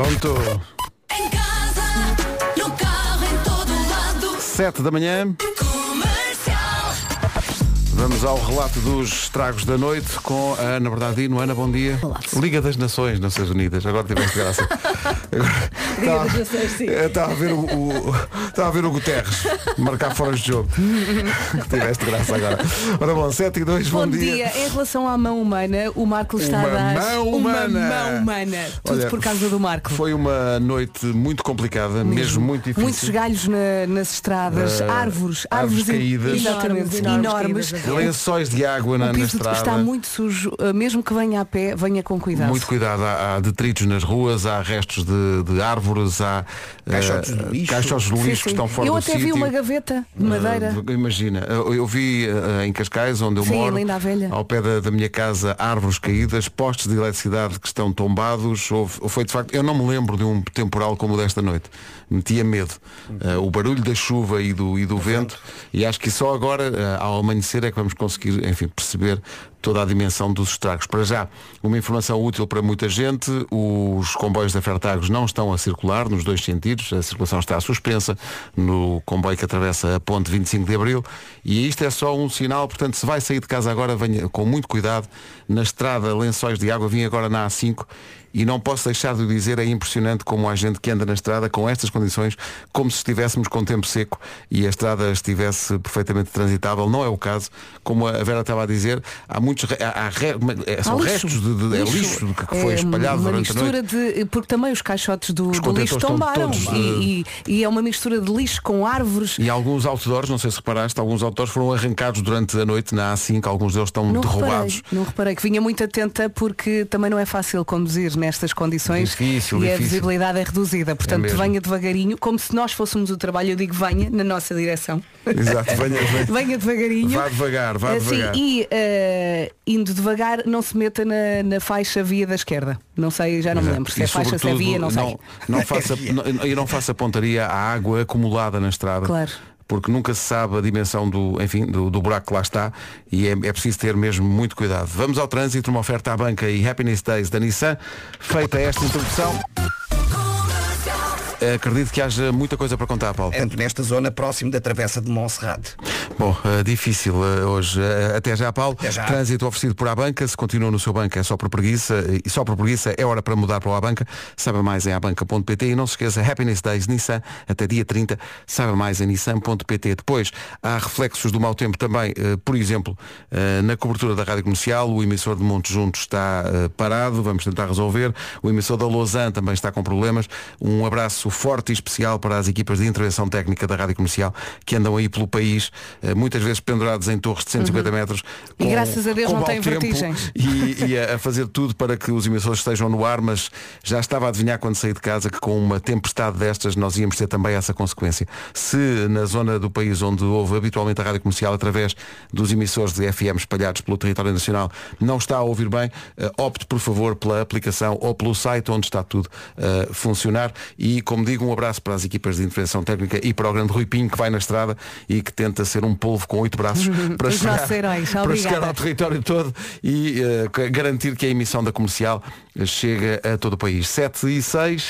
Pronto. Em casa, no carro, em todo lado. 7 da manhã. Comercial. Vamos ao relato dos estragos da noite com a Ana Bernardino. Ana, bom dia. Olá. Liga das Nações, Nações Unidas. Agora tiveste graça. Liga das Nações, sim. Estava a ver o Guterres marcar fora de jogo. Tiveste graça agora. Ora bom, 7 e 2, bom dia. Em relação à mão humana, o Marco está Uma a dar mão uma humana. mão humana. Tudo Olha, por causa do Marco. Foi uma noite muito complicada, mesmo muito difícil. Muitos galhos nas estradas, árvores caídas. Exatamente, enormes. Lençóis de água na O piso estrada. está muito sujo, mesmo que venha a pé, venha com cuidado. Muito cuidado, há detritos nas ruas, há restos de árvores, há caixotes de lixo. caixotes de lixo Sim, que sim. estão fora Eu do até sítio. vi uma gaveta de madeira. Imagina, eu vi em Cascais, onde eu Sim, moro, Linda a Velha. ao pé da minha casa, árvores caídas, postes de eletricidade que estão tombados. Foi de facto, eu não me lembro de um temporal como o desta noite. Metia medo. O barulho da chuva e do vento. E acho que só agora, ao amanhecer, é que vamos conseguir, enfim, perceber toda a dimensão dos estragos. Para já, uma informação útil para muita gente: os comboios da Fertagos não estão a circular nos dois sentidos, a circulação está suspensa no comboio que atravessa a ponte 25 de Abril, e isto é só um sinal. Portanto, se vai sair de casa agora, venha com muito cuidado. Na estrada, Lençóis de Água, vim agora na A5 e não posso deixar de o dizer, é impressionante como há gente que anda na estrada com estas condições, como se estivéssemos com tempo seco e a estrada estivesse perfeitamente transitável. Não é o caso. Como a Vera estava a dizer, há muitos são restos de lixo que foi espalhado uma durante a mistura noite. porque também os caixotes do lixo contentores estão tombaram todos e é uma mistura de lixo com árvores. E alguns outdoors, não sei se reparaste, alguns outdoors foram arrancados durante a noite na A5, alguns deles estão derrubados. Não reparei, que vinha muito atenta porque também não é fácil conduzir nestas condições. Difícil. A visibilidade é reduzida. Portanto, venha devagarinho, como se nós fôssemos o trabalho. Eu digo venha na nossa direção. Exato, venha devagarinho. Vá devagar. E indo devagar, não se meta na faixa via da esquerda. Não sei, já não me lembro se é faixa, se é via, não sei. Não faça pontaria à água acumulada na estrada. Claro. Porque nunca se sabe a dimensão do buraco que lá está e é preciso ter mesmo muito cuidado. Vamos ao trânsito, uma oferta à banca e Happiness Days da Nissan. Feita esta introdução, acredito que haja muita coisa para contar, Paulo. Tanto nesta zona, próximo da Travessa de Monserrate. Bom, difícil hoje. Até já, Paulo. Até já. Trânsito oferecido por Abanca. Se continua no seu banco é só por preguiça. E só por preguiça é hora para mudar para o Abanca. Saiba mais em abanca.pt e não se esqueça, Happiness Days Nissan até dia 30. Saiba mais em nissan.pt. Depois há reflexos do mau tempo também. Por exemplo, na cobertura da Rádio Comercial, o emissor de Monte Junto está parado. Vamos tentar resolver. O emissor da Lausanne também está com problemas. Um abraço forte e especial para as equipas de intervenção técnica da Rádio Comercial que andam aí pelo país, muitas vezes pendurados em torres de 150 metros. E graças a Deus não têm vertigens. E a fazer tudo para que os emissores estejam no ar, mas já estava a adivinhar quando saí de casa que com uma tempestade destas nós íamos ter também essa consequência. Se na zona do país onde houve habitualmente a Rádio Comercial através dos emissores de FM espalhados pelo território nacional não está a ouvir bem, opte por favor pela aplicação ou pelo site onde está tudo a funcionar. E como digo, um abraço para as equipas de intervenção técnica e para o grande Rui Pinho que vai na estrada e que tenta ser um polvo com 8 braços para chegar ao território todo e garantir que a emissão da Comercial chega a todo o país. 7 e 6.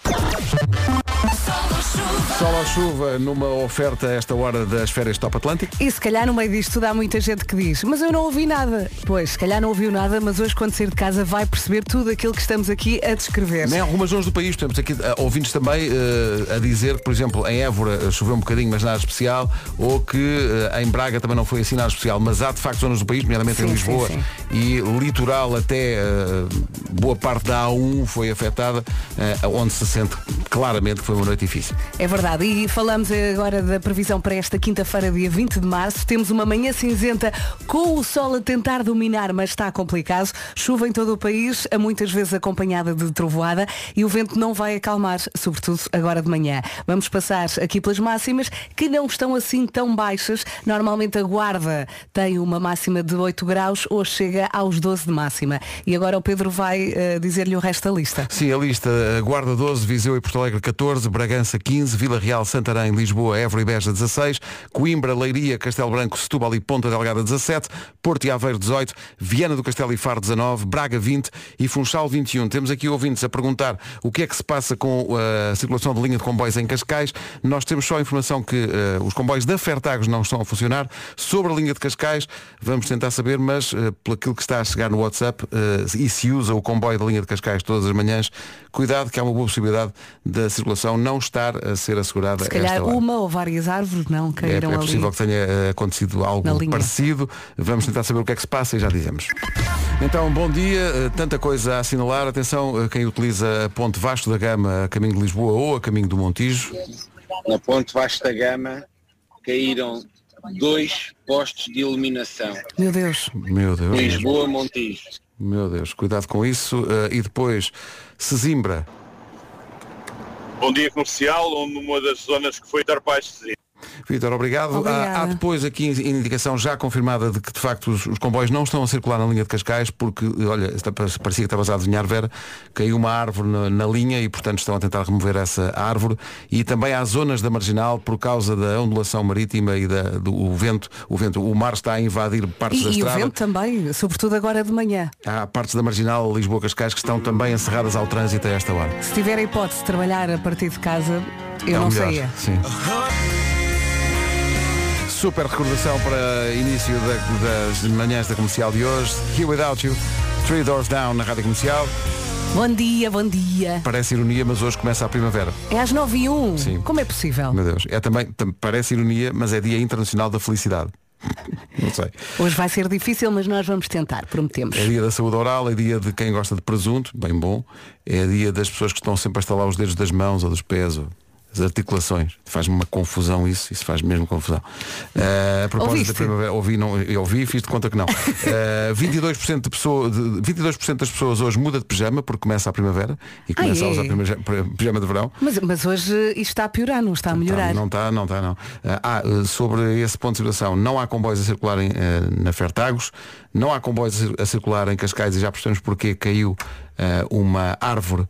Sol ou chuva numa oferta a esta hora das férias Top Atlântico. E se calhar no meio disto tudo há muita gente que diz: mas eu não ouvi nada. Pois, se calhar não ouviu nada, mas hoje quando sair de casa vai perceber tudo aquilo que estamos aqui a descrever. Em algumas zonas do país, temos aqui ouvintes também a dizer que, por exemplo, em Évora choveu um bocadinho, mas nada especial, ou que em Braga também não foi assim nada especial, mas há de facto zonas do país, nomeadamente em Lisboa e litoral até boa parte da A1 foi afetada, onde se sente claramente que foi uma noite difícil. É verdade. E falamos agora da previsão para esta quinta-feira, dia 20 de março. Temos uma manhã cinzenta com o sol a tentar dominar, mas está complicado. Chuva em todo o país, muitas vezes acompanhada de trovoada, e o vento não vai acalmar, sobretudo agora de manhã. Vamos passar aqui pelas máximas, que não estão assim tão baixas. Normalmente a Guarda tem uma máxima de 8 graus, hoje chega aos 12 de máxima. E agora o Pedro vai dizer-lhe o resto da lista. Sim, a lista: Guarda 12, Viseu e Porto Alegre 14, Bragança 15, 15, Vila Real, Santarém, Lisboa, Évora e Beja 16, Coimbra, Leiria, Castelo Branco, Setúbal e Ponta Delgada 17, Porto e Aveiro 18, Viana do Castelo e Faro 19, Braga 20 e Funchal 21. Temos aqui ouvintes a perguntar o que é que se passa com a circulação de linha de comboios em Cascais. Nós temos só a informação que os comboios da Fertagos não estão a funcionar. Sobre a linha de Cascais, vamos tentar saber, mas por aquilo que está a chegar no WhatsApp, e se usa o comboio da linha de Cascais todas as manhãs, cuidado que há uma boa possibilidade da circulação não estar a ser assegurada. Se calhar uma ou várias árvores não caíram ali. É possível que tenha acontecido algo parecido. Vamos tentar saber o que é que se passa e já dizemos. Então, bom dia. Tanta coisa a assinalar. Atenção, quem utiliza a Ponte Vasco da Gama a caminho de Lisboa ou a caminho do Montijo. Na Ponte Vasco da Gama caíram 2 postes de iluminação. Meu Deus. Lisboa, Montijo. Meu Deus, cuidado com isso. E depois, Sesimbra. Bom dia, comercial, onde uma das zonas que foi Tarpais de Sesimbra. Vítor, obrigado. Há depois aqui indicação já confirmada de que de facto os comboios não estão a circular na linha de Cascais porque, olha, parecia que estavas a adivinhar, Vera, caiu uma árvore na linha e portanto estão a tentar remover essa árvore, e também há zonas da Marginal por causa da ondulação marítima e do vento. O mar está a invadir partes da estrada. E o vento também, sobretudo agora de manhã. Há partes da Marginal, Lisboa-Cascais, que estão também encerradas ao trânsito a esta hora. Se tiver a hipótese de trabalhar a partir de casa, eu não melhor, saía. Sim. Super recordação para início das manhãs da Comercial de hoje. Here Without You, Three Doors Down na Rádio Comercial. Bom dia, bom dia. Parece ironia, mas hoje começa a primavera. É às 9h01. Sim. Como é possível? Meu Deus, parece ironia, mas é Dia Internacional da Felicidade. Não sei. Hoje vai ser difícil, mas nós vamos tentar, prometemos. É dia da saúde oral, é dia de quem gosta de presunto, bem bom. É dia das pessoas que estão sempre a estalar os dedos das mãos ou dos pés. As articulações. Faz-me uma confusão isso faz mesmo confusão. A propósito da primavera, ouvi e fiz de conta que não. 22% das pessoas hoje muda de pijama porque começa a primavera e começa a usar pijama de verão. Mas hoje isto está a piorar, não está a melhorar. Não está. Sobre esse ponto de situação, não há comboios a circularem na Fertagos, não há comboios a circular em Cascais e já percebemos porque caiu uma árvore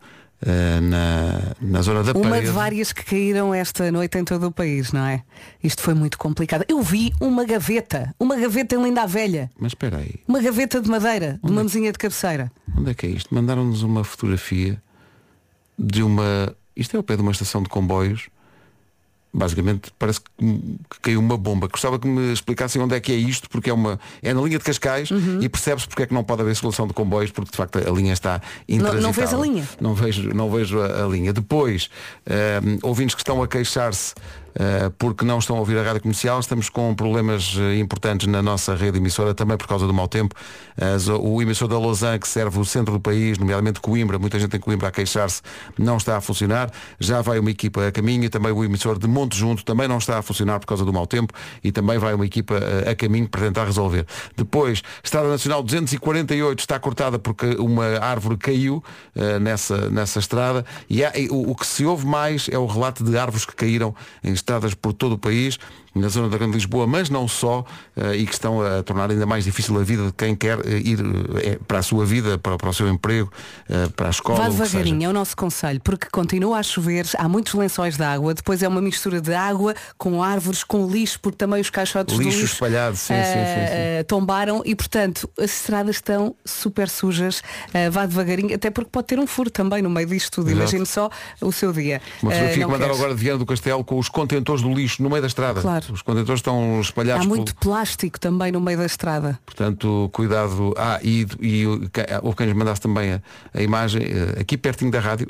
na zona da parede. Uma de várias que caíram esta noite em todo o país, não é? Isto foi muito complicado. Eu vi uma gaveta em Linda a Velha. Mas espera aí. Uma gaveta de madeira, de uma mesinha de cabeceira. Onde é que é isto? Mandaram-nos uma fotografia de uma... Isto é ao pé de uma estação de comboios. Basicamente parece que caiu uma bomba. Gostava que me explicassem onde é que é isto, porque é na linha de Cascais e percebe-se porque é que não pode haver solução de comboios, porque de facto a linha está intransitável. Não vês a linha? Não vejo a linha. Depois, ouvintes que estão a queixar-se porque não estão a ouvir a rádio comercial, estamos com problemas importantes na nossa rede emissora, também por causa do mau tempo. O emissor da Lausanne, que serve o centro do país, nomeadamente Coimbra, muita gente em Coimbra a queixar-se, não está a funcionar. Já vai uma equipa a caminho, e também o emissor de Monte Junto também não está a funcionar por causa do mau tempo, e também vai uma equipa a caminho para tentar resolver. Depois, Estrada Nacional 248 está cortada porque uma árvore caiu nessa estrada, e o que se ouve mais é o relato de árvores que caíram em estradas por todo o país, na zona da Grande Lisboa, mas não só, e que estão a tornar ainda mais difícil a vida de quem quer ir para a sua vida, para o seu emprego, para a escola. Vá devagarinho, é o nosso conselho, porque continua a chover, há muitos lençóis de água, depois é uma mistura de água com árvores, com lixo, porque também os caixotes lixo do lixo espalhado, sim. tombaram, e portanto as estradas estão super sujas. Vá devagarinho, até porque pode ter um furo também no meio disto tudo. Imagine só o seu dia. Uma fotografia que mandaram agora de Viana do Castelo com os contentores do lixo no meio da estrada. Claro. Os contentores estão espalhados. Há muito plástico também no meio da estrada. Portanto, cuidado. Houve quem nos mandasse também a imagem aqui pertinho da rádio.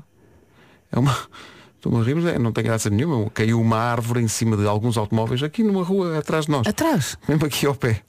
É uma... Estou a rir, mas não tem graça nenhuma. Caiu uma árvore em cima de alguns automóveis aqui numa rua atrás de nós. Atrás? Mesmo aqui ao pé.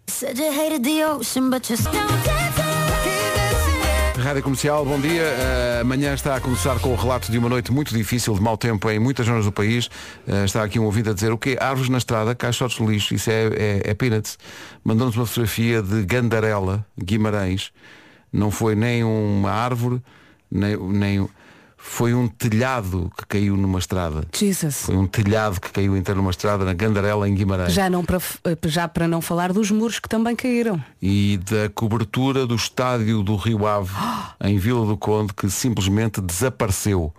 Rádio Comercial, bom dia. Amanhã está a começar com o relato de uma noite muito difícil, de mau tempo em muitas zonas do país. Está aqui um ouvido a dizer o quê? Árvores na estrada, caixotes de lixo, isso é peanuts. Mandou-nos uma fotografia de Gandarela, Guimarães. Não foi nem uma árvore, nem foi um telhado que caiu numa estrada. Jesus. Foi um telhado que caiu inteiro numa estrada na Gandarela, em Guimarães. Já para não falar dos muros que também caíram. E da cobertura do estádio do Rio Ave, em Vila do Conde, que simplesmente desapareceu.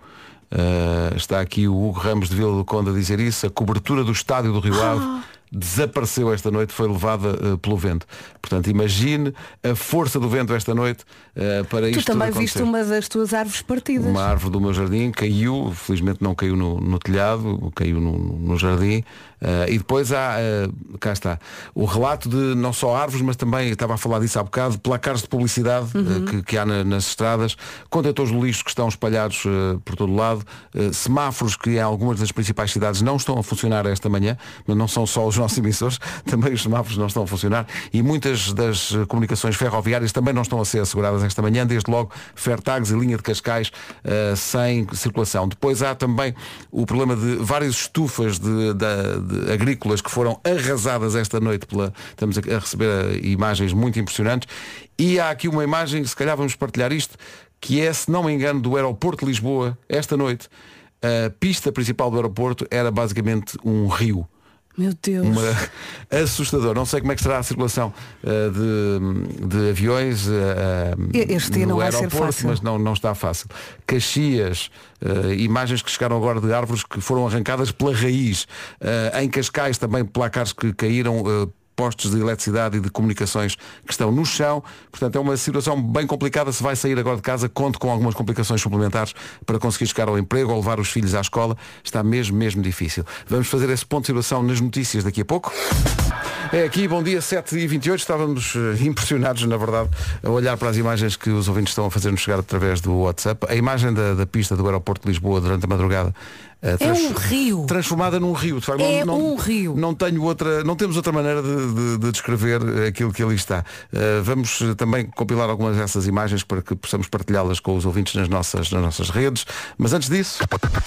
Está aqui o Hugo Ramos de Vila do Conde a dizer isso. A cobertura do estádio do Rio Ave desapareceu esta noite, foi levada pelo vento. Portanto, imagine a força do vento esta noite para isto. Tu também viste uma das tuas árvores partidas. Uma árvore do meu jardim caiu, felizmente não caiu no telhado, caiu no jardim. E depois há, cá está, o relato de não só árvores, mas também, estava a falar disso há bocado, placares de publicidade que há nas estradas, contentores de lixo que estão espalhados por todo lado, semáforos que em algumas das principais cidades não estão a funcionar esta manhã, mas não são só os nossos emissores, também os semáforos não estão a funcionar, e muitas das comunicações ferroviárias também não estão a ser asseguradas esta manhã, desde logo Fertags e linha de Cascais sem circulação. Depois há também o problema de várias estufas de agrícolas que foram arrasadas esta noite estamos a receber imagens muito impressionantes, e há aqui uma imagem, se calhar vamos partilhar isto, que é, se não me engano, do aeroporto de Lisboa esta noite. A pista principal do aeroporto era basicamente um rio. Meu Deus. Assustador. Não sei como é que será a circulação de aviões este ano no não vai aeroporto, ser fácil. mas não está fácil. Caxias, imagens que chegaram agora de árvores que foram arrancadas pela raiz. Em Cascais também placares que caíram, postos de eletricidade e de comunicações que estão no chão. Portanto, é uma situação bem complicada. Se vai sair agora de casa, conte com algumas complicações suplementares para conseguir chegar ao emprego ou levar os filhos à escola. Está mesmo difícil. Vamos fazer esse ponto de situação nas notícias daqui a pouco. É aqui, bom dia, 7h28. Estávamos impressionados, na verdade, a olhar para as imagens que os ouvintes estão a fazer-nos chegar através do WhatsApp. A imagem da pista do aeroporto de Lisboa durante a madrugada, é um rio. Transformada num rio. De facto, um rio. Não temos outra maneira de descrever aquilo que ali está. Vamos também compilar algumas dessas imagens para que possamos partilhá-las com os ouvintes nas nossas redes. Mas antes disso,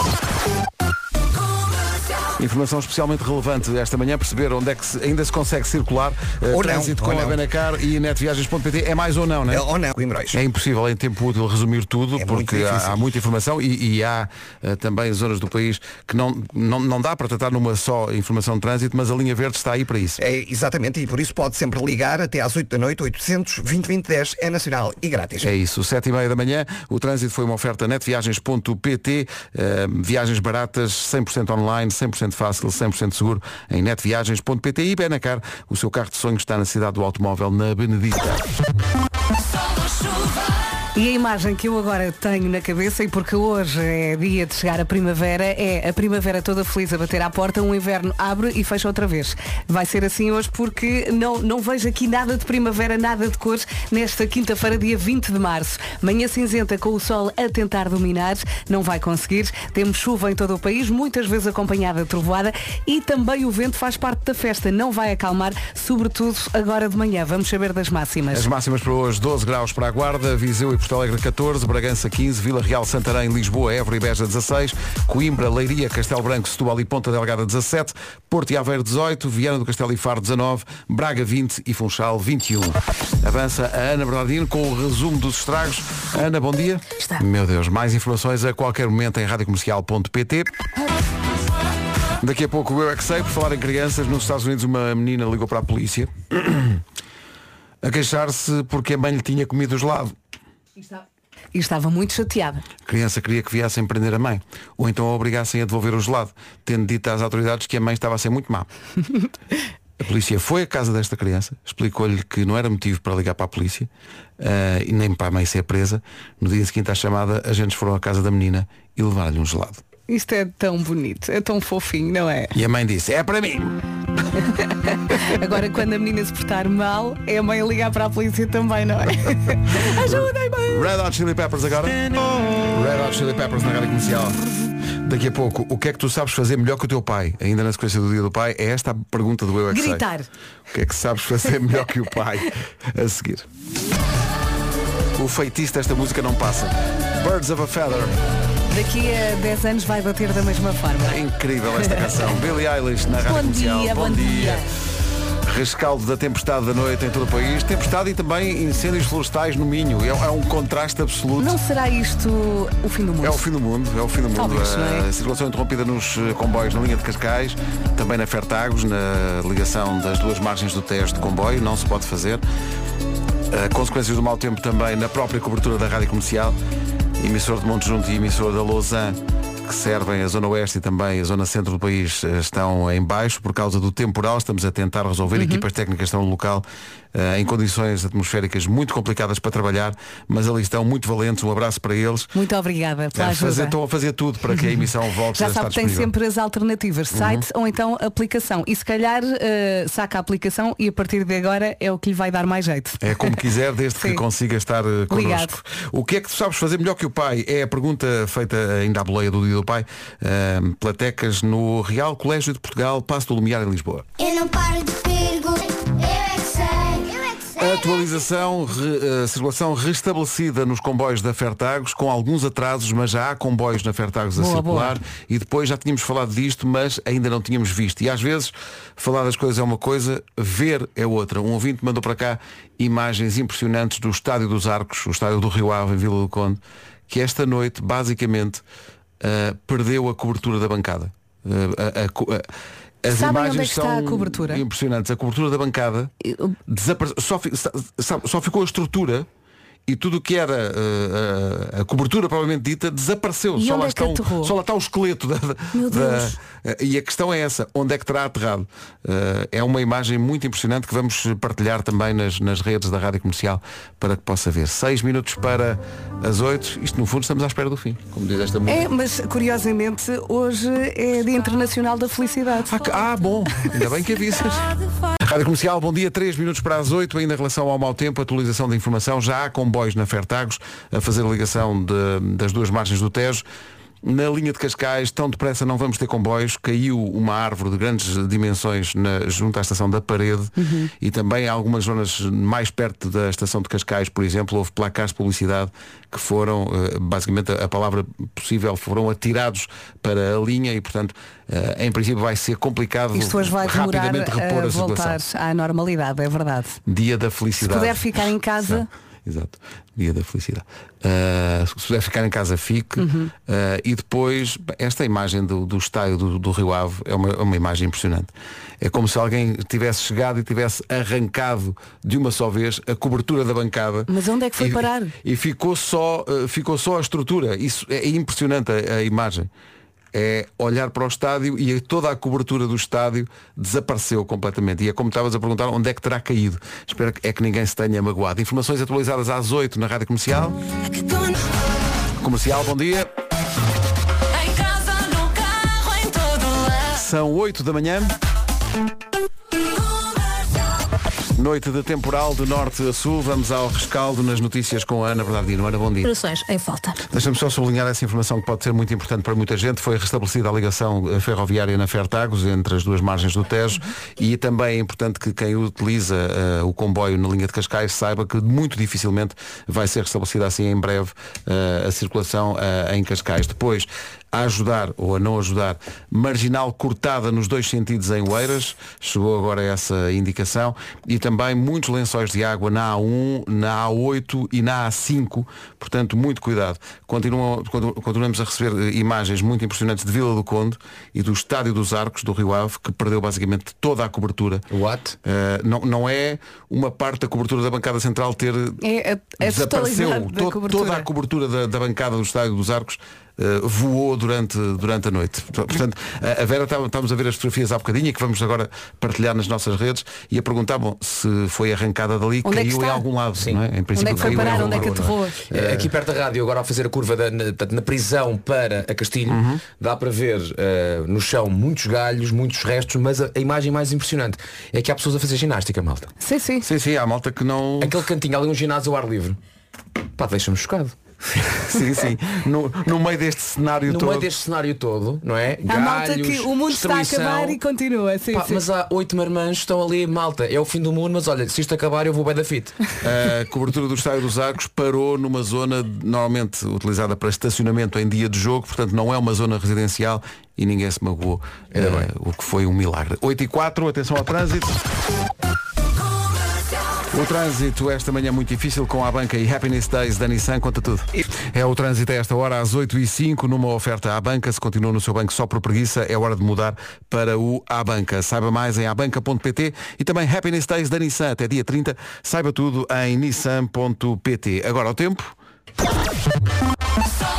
informação especialmente relevante esta manhã, perceber onde é que ainda se consegue circular, trânsito com a Benacar e netviagens.pt. É mais ou não, não é? Ou não, Coimbrões. É impossível em tempo útil resumir tudo, porque há muita informação e há também zonas do país que não dá para tratar numa só informação de trânsito, mas a linha verde está aí para isso. É, exatamente, e por isso pode sempre ligar até às 8 da noite, 800 2010, é nacional e grátis. É isso, 7h30 da manhã, o trânsito foi uma oferta netviagens.pt, viagens baratas, 100% online, 100% fácil, 100% seguro em netviagens.pt. E Benacar, o seu carro de sonho está na cidade do automóvel, na Benedita. E a imagem que eu agora tenho na cabeça, e porque hoje é dia de chegar a primavera, é a primavera toda feliz a bater à porta, um inverno abre e fecha outra vez. Vai ser assim hoje porque não vejo aqui nada de primavera, nada de cores, nesta quinta-feira, dia 20 de março. Manhã cinzenta com o sol a tentar dominar, não vai conseguir. Temos chuva em todo o país, muitas vezes acompanhada de trovoada, e também o vento faz parte da festa, não vai acalmar, sobretudo agora de manhã. Vamos saber das máximas. As máximas para hoje: 12 graus para a Guarda, Viseu e Porto Alegre 14, Bragança 15, Vila Real, Santarém, Lisboa, Évora e Beja 16, Coimbra, Leiria, Castelo Branco, Setúbal e Ponta Delgada 17, Porto e Aveiro 18, Viana do Castelo e Faro 19, Braga 20 e Funchal 21. Avança a Ana Bernardino com o resumo dos estragos. Ana, bom dia. Está. Meu Deus, mais informações a qualquer momento em radiocomercial.pt. Daqui a pouco o Eu é que Sei. Por falar em crianças, nos Estados Unidos uma menina ligou para a polícia a queixar-se porque a mãe lhe tinha comido o gelado. E estava muito chateada. A criança queria que viessem prender a mãe, ou então a obrigassem a devolver o gelado, tendo dito às autoridades que a mãe estava a ser muito má. A polícia foi à casa desta criança, explicou-lhe que não era motivo para ligar para a polícia e nem para a mãe ser presa. No dia seguinte à chamada, agentes foram à casa da menina e levaram-lhe um gelado. Isto é tão bonito, é tão fofinho, não é? E a mãe disse: é para mim. Agora, quando a menina se portar mal, é a mãe a ligar para a polícia também, não é? Ajudem-me! Red Hot Chili Peppers agora. Red Hot Chili Peppers na rádio comercial. Daqui a pouco, o que é que tu sabes fazer melhor que o teu pai? Ainda na sequência do Dia do Pai, é esta a pergunta do Eu é que Sei. Gritar. O que é que sabes fazer melhor que o pai? A seguir. O feitiço desta música não passa. Birds of a Feather. Daqui a 10 anos vai bater da mesma forma. É incrível esta canção. Billie Eilish na rádio comercial. Bom dia. Rescaldo da tempestade da noite em todo o país. Tempestade e também incêndios florestais no Minho. É um contraste absoluto. Não será isto o fim do mundo? É o fim do mundo, é o fim do mundo. Talvez, não é? A circulação interrompida nos comboios na linha de Cascais, também na Fertagos, na ligação das duas margens do Tejo de comboio, não se pode fazer. Consequências do mau tempo também na própria cobertura da rádio comercial. Emissor de Monte Junto e emissor da Lausanne que servem a Zona Oeste e também a Zona Centro do país estão em baixo por causa do temporal. Estamos a tentar resolver. Equipas técnicas estão no local em condições atmosféricas muito complicadas para trabalhar, mas ali estão muito valentes. Um abraço para eles. Muito obrigada pela ajuda. Estão a fazer tudo para que a emissão volte a Já estar sabe, tem disponível. sempre as alternativas, site ou então aplicação. E se calhar saca a aplicação e a partir de agora é o que lhe vai dar mais jeito. É como quiser, desde que Sim. consiga estar connosco. O que é que tu sabes fazer melhor que o pai? É a pergunta feita ainda à boleia do Dia do Pai. Platecas no Real Colégio de Portugal, Paço do Lumiar, em Lisboa. Eu não paro de perguntar. Eu é que sei. Atualização, circulação restabelecida nos comboios da Fertagos, com alguns atrasos, mas já há comboios na Fertagos a Boa, circular. boa. E depois já tínhamos falado disto, mas ainda não tínhamos visto. E às vezes, falar das coisas é uma coisa, ver é outra. Um ouvinte mandou para cá imagens impressionantes do Estádio dos Arcos, o Estádio do Rio Ave, em Vila do Conde, que esta noite, basicamente, perdeu a cobertura da bancada. As Sabem imagens onde é que está são a cobertura? impressionantes. A cobertura da bancada só ficou a estrutura e tudo o que era a cobertura propriamente dita desapareceu. E Só onde lá, é que aterrou? só lá está o esqueleto Meu Deus. e a questão é essa, onde é que terá aterrado? É uma imagem muito impressionante que vamos partilhar também nas redes da Rádio Comercial para que possa ver. 6 minutos para as 8. Isto no fundo estamos à espera do fim, como diz esta música. É, mas curiosamente hoje é Dia Internacional da Felicidade. Bom, ainda bem que avisas. Rádio Comercial, bom dia, 3 minutos para as 8, ainda em relação ao mau tempo, atualização da informação, já há comboios na Fertagos a fazer a ligação das duas margens do Tejo. Na linha de Cascais, tão depressa não vamos ter comboios. Caiu uma árvore de grandes dimensões junto à estação da Parede e também há algumas zonas mais perto da estação de Cascais, por exemplo, houve placares de publicidade que foram, basicamente a palavra possível, foram atirados para a linha e, portanto, em princípio vai ser complicado Isto hoje vai demorar rapidamente repor a a voltar situação. à normalidade, é verdade. Dia da Se felicidade. puder ficar em casa, Exato, dia da felicidade. Se puder ficar em casa, fique. E depois, esta imagem do estádio do Rio Ave é uma imagem impressionante. É como se alguém tivesse chegado e tivesse arrancado de uma só vez a cobertura da bancada. Mas onde é que foi parar? E ficou só a estrutura. Isso é impressionante a imagem. É olhar para o estádio e toda a cobertura do estádio desapareceu completamente. E é como estavas a perguntar, onde é que terá caído? Espero que ninguém se tenha magoado. Informações atualizadas às 8 na Rádio Comercial. Comercial, bom dia. Em casa, no carro, em todo lado. São 8 da manhã. Noite de temporal de norte a sul. Vamos ao rescaldo nas notícias com a Ana Bernardino. Ana, bom dia. Operações em falta. Deixa-me só sublinhar essa informação que pode ser muito importante para muita gente. Foi restabelecida a ligação ferroviária na Fertagos, entre as duas margens do Tejo, e também é importante que quem utiliza o comboio na linha de Cascais saiba que muito dificilmente vai ser restabelecida assim em breve a circulação em Cascais. Depois, a ajudar ou a não ajudar, marginal cortada nos dois sentidos em Oeiras, chegou agora essa indicação, e também muitos lençóis de água na A1, na A8 e na A5, portanto muito cuidado. Continuamos a receber imagens muito impressionantes de Vila do Conde e do Estádio dos Arcos do Rio Ave, que perdeu basicamente toda a cobertura. What? Não é uma parte da cobertura da bancada central ter é a desapareceu. totalidade da cobertura. Toda a cobertura da bancada do Estádio dos Arcos voou durante a noite. Portanto, a Vera, estávamos a ver as fotografias há bocadinho, que vamos agora partilhar nas nossas redes, e a perguntar, se foi arrancada dali, Onde é que caiu em está? algum lado. Sim. Não é? Em princípio, Onde é que foi caiu em parar? algum Onde é que lado, aterrou? não é? Aqui perto da rádio, agora ao fazer a curva na prisão para a Castilho, dá para ver no chão muitos galhos, muitos restos, mas a imagem mais impressionante é que há pessoas a fazer ginástica, malta. Sim, sim. Sim, há malta que não... Aquele cantinho ali, um ginásio ao ar livre. Pá, deixa-me chocado. sim. No meio deste cenário No todo. meio deste cenário todo, não é? Há malta Galhos, que o mundo está a destruição. acabar e continua. Sim, Pá, sim. mas há 8 marmãs que estão ali, malta, é o fim do mundo, mas olha, se isto acabar eu vou bem da fit. A cobertura do Estádio dos Arcos parou numa zona normalmente utilizada para estacionamento em dia de jogo, portanto não é uma zona residencial e ninguém se magoou, o que foi um milagre. 8h04, atenção ao trânsito. O trânsito esta manhã muito difícil com a Banca e Happiness Days da Nissan, conta tudo. É o trânsito a esta hora às 8h05 numa oferta à Banca. Se continua no seu banco só por preguiça, é hora de mudar para o à Banca. Saiba mais em abanca.pt e também Happiness Days da Nissan até dia 30. Saiba tudo em nissan.pt. Agora ao tempo.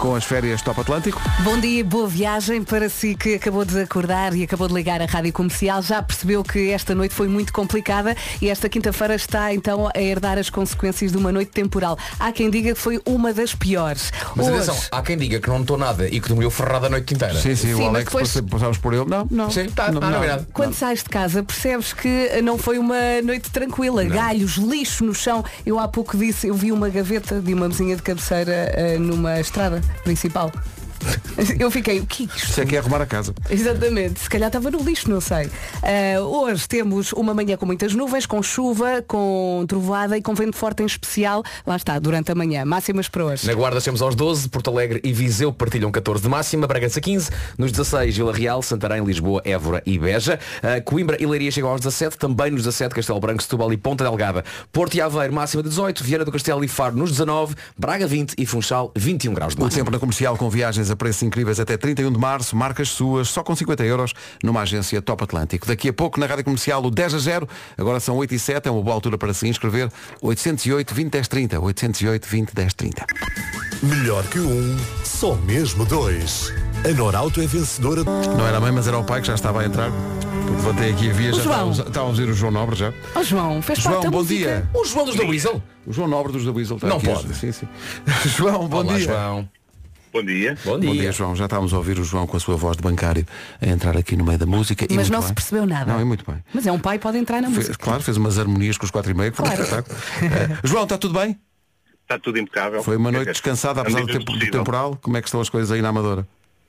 com as férias Top Atlântico. Bom dia, boa viagem para si que acabou de acordar e acabou de ligar a Rádio Comercial. Já percebeu que esta noite foi muito complicada e esta quinta-feira está então a herdar as consequências de uma noite temporal. Há quem diga que foi uma das piores. Mas Hoje... atenção, há quem diga que não notou nada e que dormiu ferrado a noite inteira. Sim, Sim, o mas Alex, depois- passámos por ele. Não. Sim, não é verdade. Quando sais de casa percebes que não foi uma noite tranquila. Galhos, lixo no chão. Eu há pouco disse, eu vi uma gaveta de uma mesinha de cabeceira numa estrada principal. Eu fiquei, o que é isto? Isso é que é arrumar a casa. Exatamente, se calhar estava no lixo, não sei. Hoje temos uma manhã com muitas nuvens, com chuva, com trovoada e com vento forte em especial. Lá está, durante a manhã. Máximas para hoje. Na Guarda temos aos 12, Porto Alegre e Viseu partilham 14 de máxima, Bragança 15, nos 16 Vila Real, Santarém, Lisboa, Évora e Beja, Coimbra e Leiria chegam aos 17, também nos 17 Castelo Branco, Setúbal e Ponta Delgada, Porto e Aveiro máxima de 18, Viana do Castelo e Faro nos 19, Braga 20 e Funchal 21 graus de O máxima. tempo na comercial com viagens a preços incríveis até 31 de março, marcas suas só com 50 euros numa agência Top Atlântico. Daqui a pouco na Rádio Comercial o 10-0, agora são 8h07, é uma boa altura para se inscrever. 808 20 10 30, 808 20 10 30. Melhor que um, só mesmo dois. A Norauto é vencedora. Não era a mãe, mas era o pai que já estava a entrar. Levantei aqui a via, já João. estávamos a ver o João Nobre já. Ó João, fez João, parte da bom música. dia. O João dos da Weasel? O João Nobre dos da Weasel está Não aqui. pode. Sim. João, bom Olá, dia. João. Bom dia. Bom Bom dia, dia. João. Já estávamos a ouvir o João com a sua voz de bancário a entrar aqui no meio da música. E Mas muito não bem. se percebeu nada. Não, e muito bem. Mas é um pai, pode entrar na música. Claro, fez umas harmonias com os 4,5, que foi um espetáculo. João, está tudo bem? Está tudo impecável. Foi uma noite descansada, apesar do medida tempo do possível. temporal. Como é que estão as coisas aí na Amadora?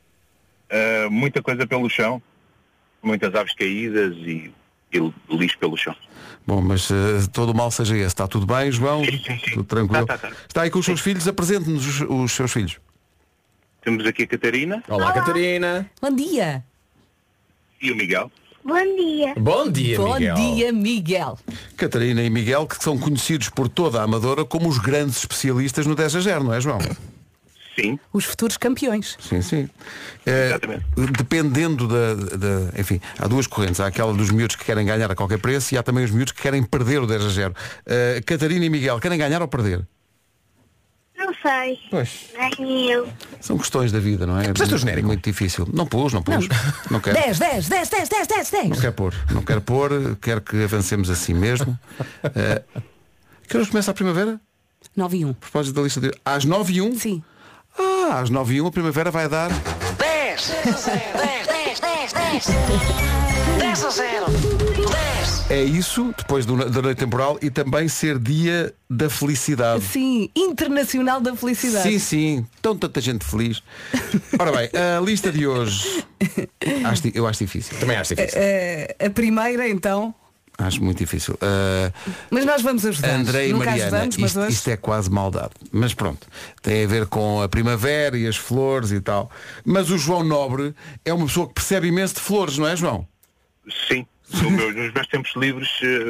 Muita coisa pelo chão, muitas aves caídas e lixo pelo chão. Bom, mas todo o mal seja esse. Está tudo bem, João? Sim. Tudo tranquilo? Tá. Está aí com os seus filhos? Apresente-nos os seus filhos. Temos aqui a Catarina Olá, Catarina. Bom dia. e o Miguel. Bom dia. Bom dia, Bom Miguel. dia, Miguel. Catarina e Miguel, que são conhecidos por toda a Amadora como os grandes especialistas no 10-0, não é, João? Sim, Os futuros campeões. Sim. Exatamente. Dependendo enfim, há duas correntes. Há aquela dos miúdos que querem ganhar a qualquer preço e há também os miúdos que querem perder o 10-0. Catarina e Miguel, querem ganhar ou perder? Não sei. Pois. Nem eu. São questões da vida, não é? Puseste o genérico? Muito difícil. Não pus. Não quero. 10, 10, 10, 10, 10, 10, 10. Não quero pôr. Quero que avancemos assim mesmo. Que horas começa a primavera? 9 e 1. A propósito da lista de... Às 9h01? Sim. Às 9h01 a primavera vai dar... 10, 10, 10, 10, 10. 10 a 0. 10. É isso, depois da noite temporal, e também ser dia da felicidade. Sim, Internacional da Felicidade. Sim, tanta gente feliz. Ora bem, a lista de hoje eu acho difícil. Também acho difícil. A primeira, então. Acho muito difícil. Mas nós vamos ajudar. André e Nunca Mariana, ajudamos, mas hoje... isto é quase maldade. Mas pronto, tem a ver com a primavera e as flores e tal. Mas o João Nobre é uma pessoa que percebe imenso de flores, não é, João? Sim. Nos meus tempos livres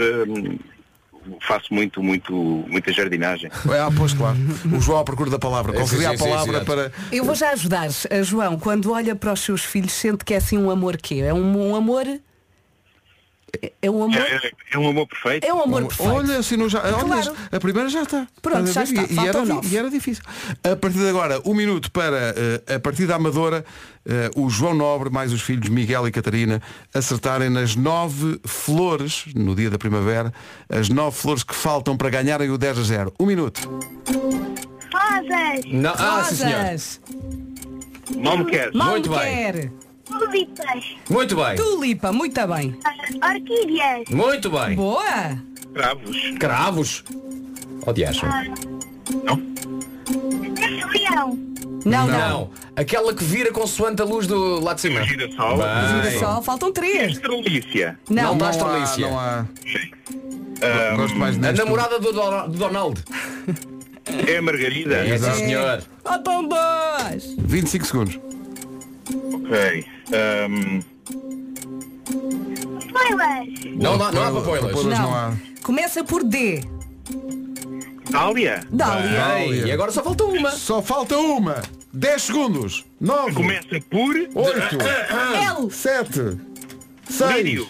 faço muita jardinagem. Pois claro. O João à procura da palavra. Qual seria a palavra para... Eu vou já ajudar. João, quando olha para os seus filhos, sente que é assim um amor quê? É um amor... É um amor... É um amor perfeito. É um amor perfeito. Olha, assim, Claro. a primeira já está. Pronto, já está. Faltam 9. E era difícil. A partir de agora, 1 minuto para a partida amadora, o João Nobre, mais os filhos Miguel e Catarina, acertarem nas 9 flores, no dia da primavera, as 9 flores que faltam para ganharem o 10-0. 1 minuto. Rosas. Não, sim, senhor. Rosas. Não me queres. Muito bem. Malquer. Tulipas. Muito bem. Tulipa, muito bem. Orquídeas. Muito bem. Boa. Cravos. Cravos. Odiacho. Leão. Não. Aquela que vira consoante a luz do lá de cima. Girassol. Bem. Só faltam 3. Estrelícia. Não. Não está Estrelícia. Não há. Gosto mais A deste. namorada do Donald. É a Margarida. É, sim, senhor. Faltam 2. 25 segundos. Ok. Spoilers. Não há papoilas. Papoilas não há. Começa por D. Dália. Dália. Bem, e agora só falta uma. Só falta uma. 10 segundos. 9. Começa por 8. L. 7. 6. Lírio.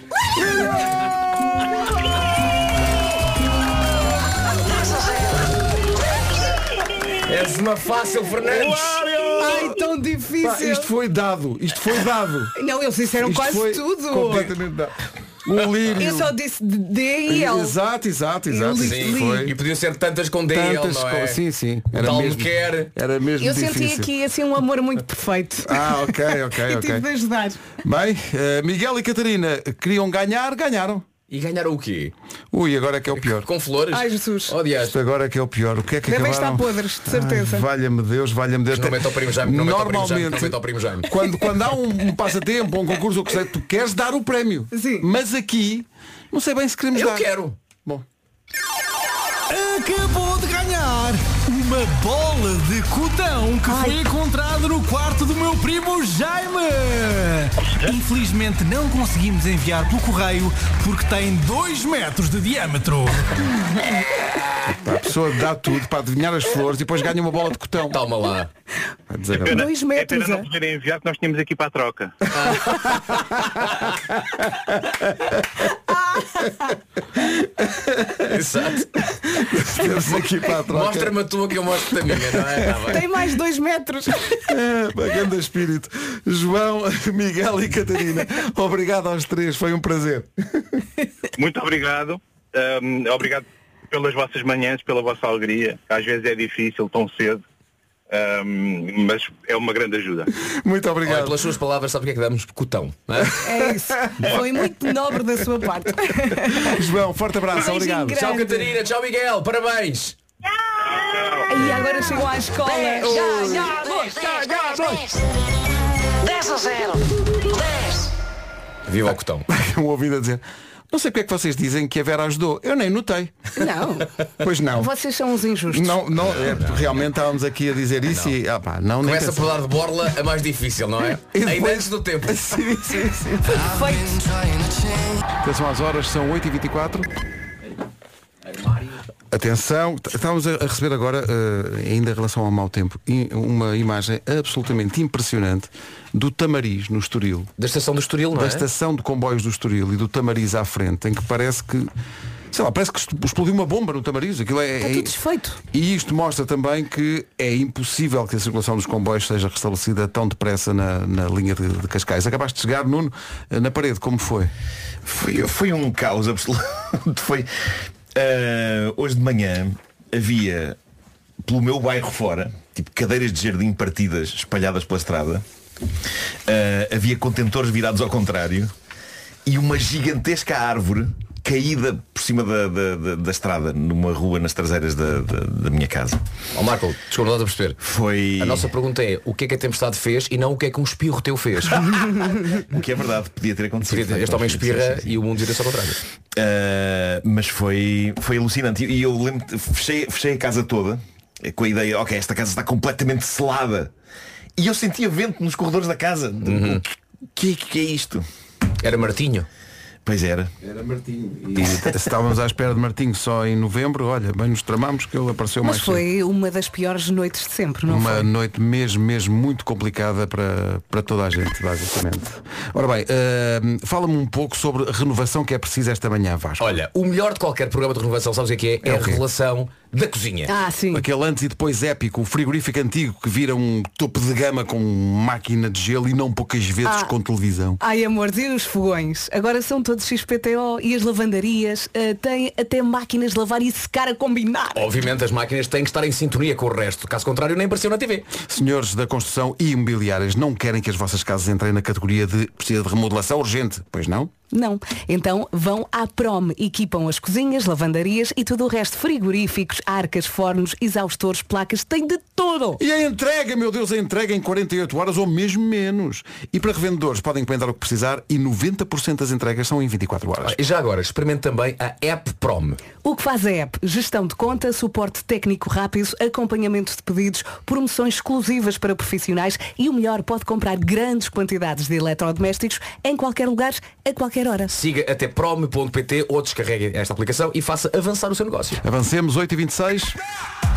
És uma fácil, Fernandes. Ai, tão difícil. Pá, isto foi dado. Não, eles disseram Isto quase foi tudo. completamente dado. O lírio. Eu só disse D e L. Exato. Sim, Foi. E podiam ser tantas com D e L, não é? Sim. Tal me quer. Era mesmo Eu difícil. senti aqui assim um amor muito perfeito. Ok. E tive de ajudar. Bem, Miguel e Catarina queriam ganharam. E ganharam o quê? Ui, agora é que é o pior. Com flores? Ai, Jesus. Oh, diacho. Isto agora é que é o pior. O que é que Devem acabaram? estar podres, de certeza. Ai, valha-me Deus. Não mete ao primo Jaime. Normalmente, Não primo Jaime. quando há um passatempo, um concurso, o que sei, tu queres dar o prémio. Sim. Mas aqui, não sei bem se queremos Eu dar. quero. Bom. Acabou de ganhar uma bola de cotão que foi encontrada no quarto do meu primo Jaime. Infelizmente não conseguimos enviar pelo correio porque tem 2 metros de diâmetro. A pessoa dá tudo para adivinhar as flores e depois ganha uma bola de cotão. Toma lá. Vai dizer agora. 2 É metros. pena não poderem enviar que nós tínhamos aqui para a troca. Exato. Temos aqui para a troca. Mostra-me a tua que eu mostro a minha, não é? Tá bem. Tem mais 2 metros. Grande espírito. João, Miguel e Catarina, obrigado aos três, foi um prazer. Muito obrigado. Obrigado pelas vossas manhãs, pela vossa alegria. Às vezes é difícil, tão cedo. Mas é uma grande ajuda. Muito obrigado. Olha, pelas suas palavras, sabe o que é que damos? Cotão. Não é? É isso. Foi muito nobre da sua parte. João, forte abraço, Beijinho obrigado. grande. Tchau, Catarina. Tchau, Miguel. Parabéns. E agora chegam à escola. 10-0. 10. Viva o cotão. Um ouvido a dizer, não sei porque é que vocês dizem que a Vera ajudou. Eu nem notei. Não. Pois não. Vocês são os injustos. Não, realmente estávamos aqui a dizer isso e não nem Começa pensei. por dar de borla a mais difícil, não é? E Ainda depois- antes do tempo. Sim. Perfeito. Atenção às horas, são 8h24. Atenção, estávamos a receber agora, ainda em relação ao mau tempo, uma imagem absolutamente impressionante do Tamariz no Estoril. Da estação do Estoril, não Da é? estação de comboios do Estoril e do Tamariz à frente, em que parece que, sei lá, parece que explodiu uma bomba no Tamariz. Aquilo Está tudo desfeito. E isto mostra também que é impossível que a circulação dos comboios seja restabelecida tão depressa na linha de Cascais. Acabaste de chegar, Nuno, na parede, como foi? Foi um caos absoluto. Hoje de manhã havia pelo meu bairro fora, tipo cadeiras de jardim partidas espalhadas pela estrada, havia contentores virados ao contrário e uma gigantesca árvore caída por cima da estrada, numa rua nas traseiras da minha casa. Ó Marco, desculpa, não estás a perceber. Foi... A nossa pergunta é o que é que a tempestade fez e não o que é que um espirro teu fez. O que é verdade, podia ter acontecido. Este homem espirra e o mundo vira-se ao contrário. Mas foi alucinante. E eu lembro, fechei a casa toda com a ideia, ok, esta casa está completamente selada. E eu sentia vento nos corredores da casa. O que é isto? Era Martinho. Pois era. Era Martinho. E estávamos à espera de Martinho só em novembro. Olha, bem nos tramamos que ele apareceu Mas mais cedo. foi uma das piores noites de sempre, não Uma foi? noite mesmo muito complicada para toda a gente, basicamente. Ora bem, fala-me um pouco sobre a renovação que é preciso esta manhã, Vasco. Olha, o melhor de qualquer programa de renovação, sabes o que é? É a o quê? revelação da cozinha. Ah, sim. Aquele antes e depois épico, o frigorífico antigo que vira um topo de gama com máquina de gelo e não poucas vezes com televisão. Ai, amores, e os fogões? Agora são todos XPTO e as lavandarias têm até máquinas de lavar e secar a combinar. Obviamente as máquinas têm que estar em sintonia com o resto. Caso contrário, nem apareceu na TV. Senhores da construção e imobiliárias, não querem que as vossas casas entrem na categoria de precisa de remodelação urgente, pois não? Não. Então vão à Prom. Equipam as cozinhas, lavandarias e tudo o resto. Frigoríficos, arcas, fornos, exaustores, placas, tem de tudo. E a entrega, meu Deus, a entrega em 48 horas ou mesmo menos. E para revendedores podem encomendar o que precisar e 90% das entregas são em 24 horas. E já agora, experimente também a App Prom. O que faz a app? Gestão de conta, suporte técnico rápido, acompanhamento de pedidos, promoções exclusivas para profissionais e o melhor, pode comprar grandes quantidades de eletrodomésticos em qualquer lugar, a qualquer hora. Siga até prom.pt ou descarregue esta aplicação e faça avançar o seu negócio. Avancemos, 8h26.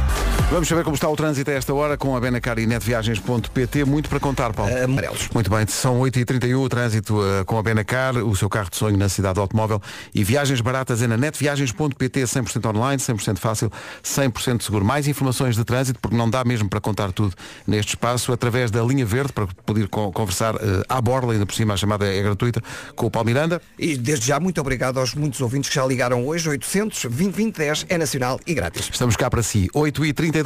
Vamos saber como está o trânsito a esta hora com a Benacar e netviagens.pt. Muito para contar, Paulo. Amarelos. Muito bem, são 8h31, o trânsito com a Benacar, o seu carro de sonho na cidade do automóvel, e viagens baratas é na netviagens.pt, 100% online, 100% fácil, 100% seguro. Mais informações de trânsito, porque não dá mesmo para contar tudo neste espaço, através da linha verde, para poder conversar à borla, ainda por cima a chamada é gratuita, com o Paulo Miranda. E desde já, muito obrigado aos muitos ouvintes que já ligaram hoje. 800 2010 é nacional e grátis. Estamos cá para si. 8h32.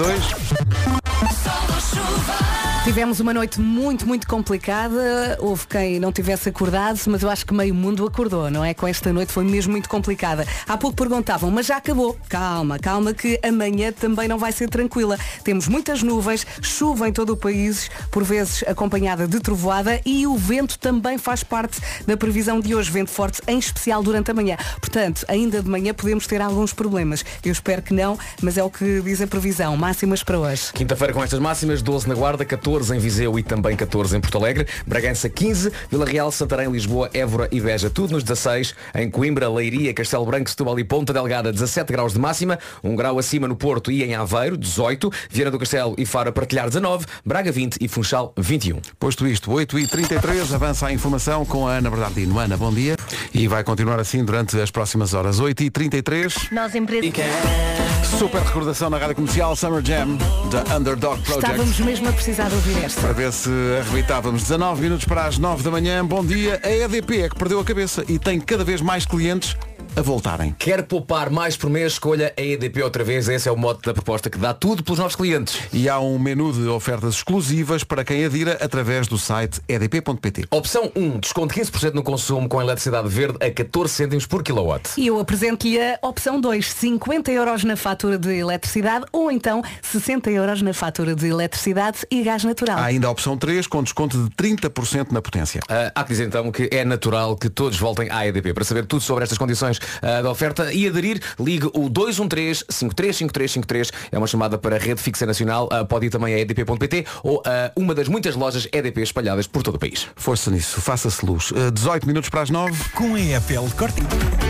Tivemos uma noite muito, muito complicada. Houve quem não tivesse acordado, mas eu acho que meio mundo acordou, não é? Com esta noite foi mesmo muito complicada. Há pouco perguntavam, mas já acabou. Calma, calma, que amanhã também não vai ser tranquila. Temos muitas nuvens, chuva em todo o país, por vezes acompanhada de trovoada, e o vento também faz parte da previsão de hoje. Vento forte, em especial durante a manhã. Portanto, ainda de manhã podemos ter alguns problemas. Eu espero que não, mas é o que diz a previsão. Máximas para hoje. Quinta-feira com estas máximas, 12 na Guarda, 14 em Viseu e também 14 em Porto Alegre, Bragança 15, Vila Real, Santarém, Lisboa, Évora e Beja, tudo nos 16, em Coimbra, Leiria, Castelo Branco, Setúbal e Ponta Delgada, 17 graus de máxima, 1 grau acima no Porto e em Aveiro, 18, Viana do Castelo e Faro a partilhar 19, Braga 20 e Funchal 21. Posto isto, 8h33, avança a informação com a Ana Bernardino. Ana, bom dia. E vai continuar assim durante as próximas horas. 8h33. Nós empresas. Super recordação na Rádio Comercial, Summer Jam, da Underdog Project. Estávamos mesmo a precisar de ouvir esta. Para ver se arrebitávamos. 19 minutos para as 9 da manhã. Bom dia. A EDP é que perdeu a cabeça e tem cada vez mais clientes a voltarem. Quer poupar mais por mês? Escolha a EDP outra vez. Esse é o mote da proposta que dá tudo pelos novos clientes. E há um menu de ofertas exclusivas para quem adira através do site edp.pt. Opção 1. Desconto 15% no consumo com eletricidade verde a 14 cêntimos por quilowatt. E eu apresento-lhe a opção 2. 50 euros na fatura de eletricidade ou então 60 euros na fatura de eletricidade e gás natural. Há ainda a opção 3 com desconto de 30% na potência. Há que dizer então que é natural que todos voltem à EDP. Para saber tudo sobre estas condições da oferta e aderir, ligue o 213-535353. É uma chamada para a rede fixa nacional. Pode ir também a edp.pt ou a uma das muitas lojas EDP espalhadas por todo o país. Força nisso, faça-se luz. 18 minutos para as 9. Com a EFL Corte.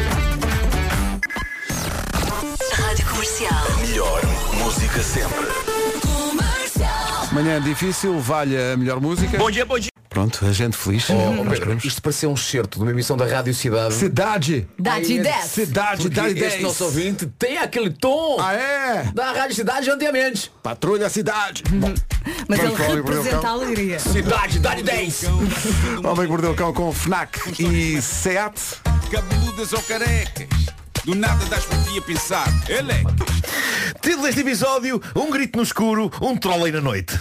Rádio Comercial. Melhor música sempre. Manhã difícil, vale a melhor música. Bom dia, bom dia. Pronto, a gente feliz. Pedro, isto parecia um certo de uma emissão da Rádio Cidade. Cidade. Dade 10. Cidade, Porque Dade 10. este nosso ouvinte tem aquele tom É? da Rádio Cidade antigamente. Patrulha Cidade. Bom, Mas vamos ele para o representa a alegria. Cidade, Dade 10. Homem que Mordeu o Cão com FNAC e SEAT. Cabeludas ou carecas, do nada das por ti a pensar, elecas. Título deste episódio, um grito no escuro, um trolley na noite.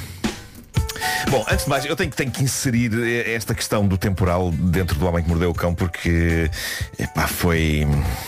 Bom, antes de mais, eu tenho que inserir esta questão do temporal dentro do Homem que Mordeu o Cão, porque foi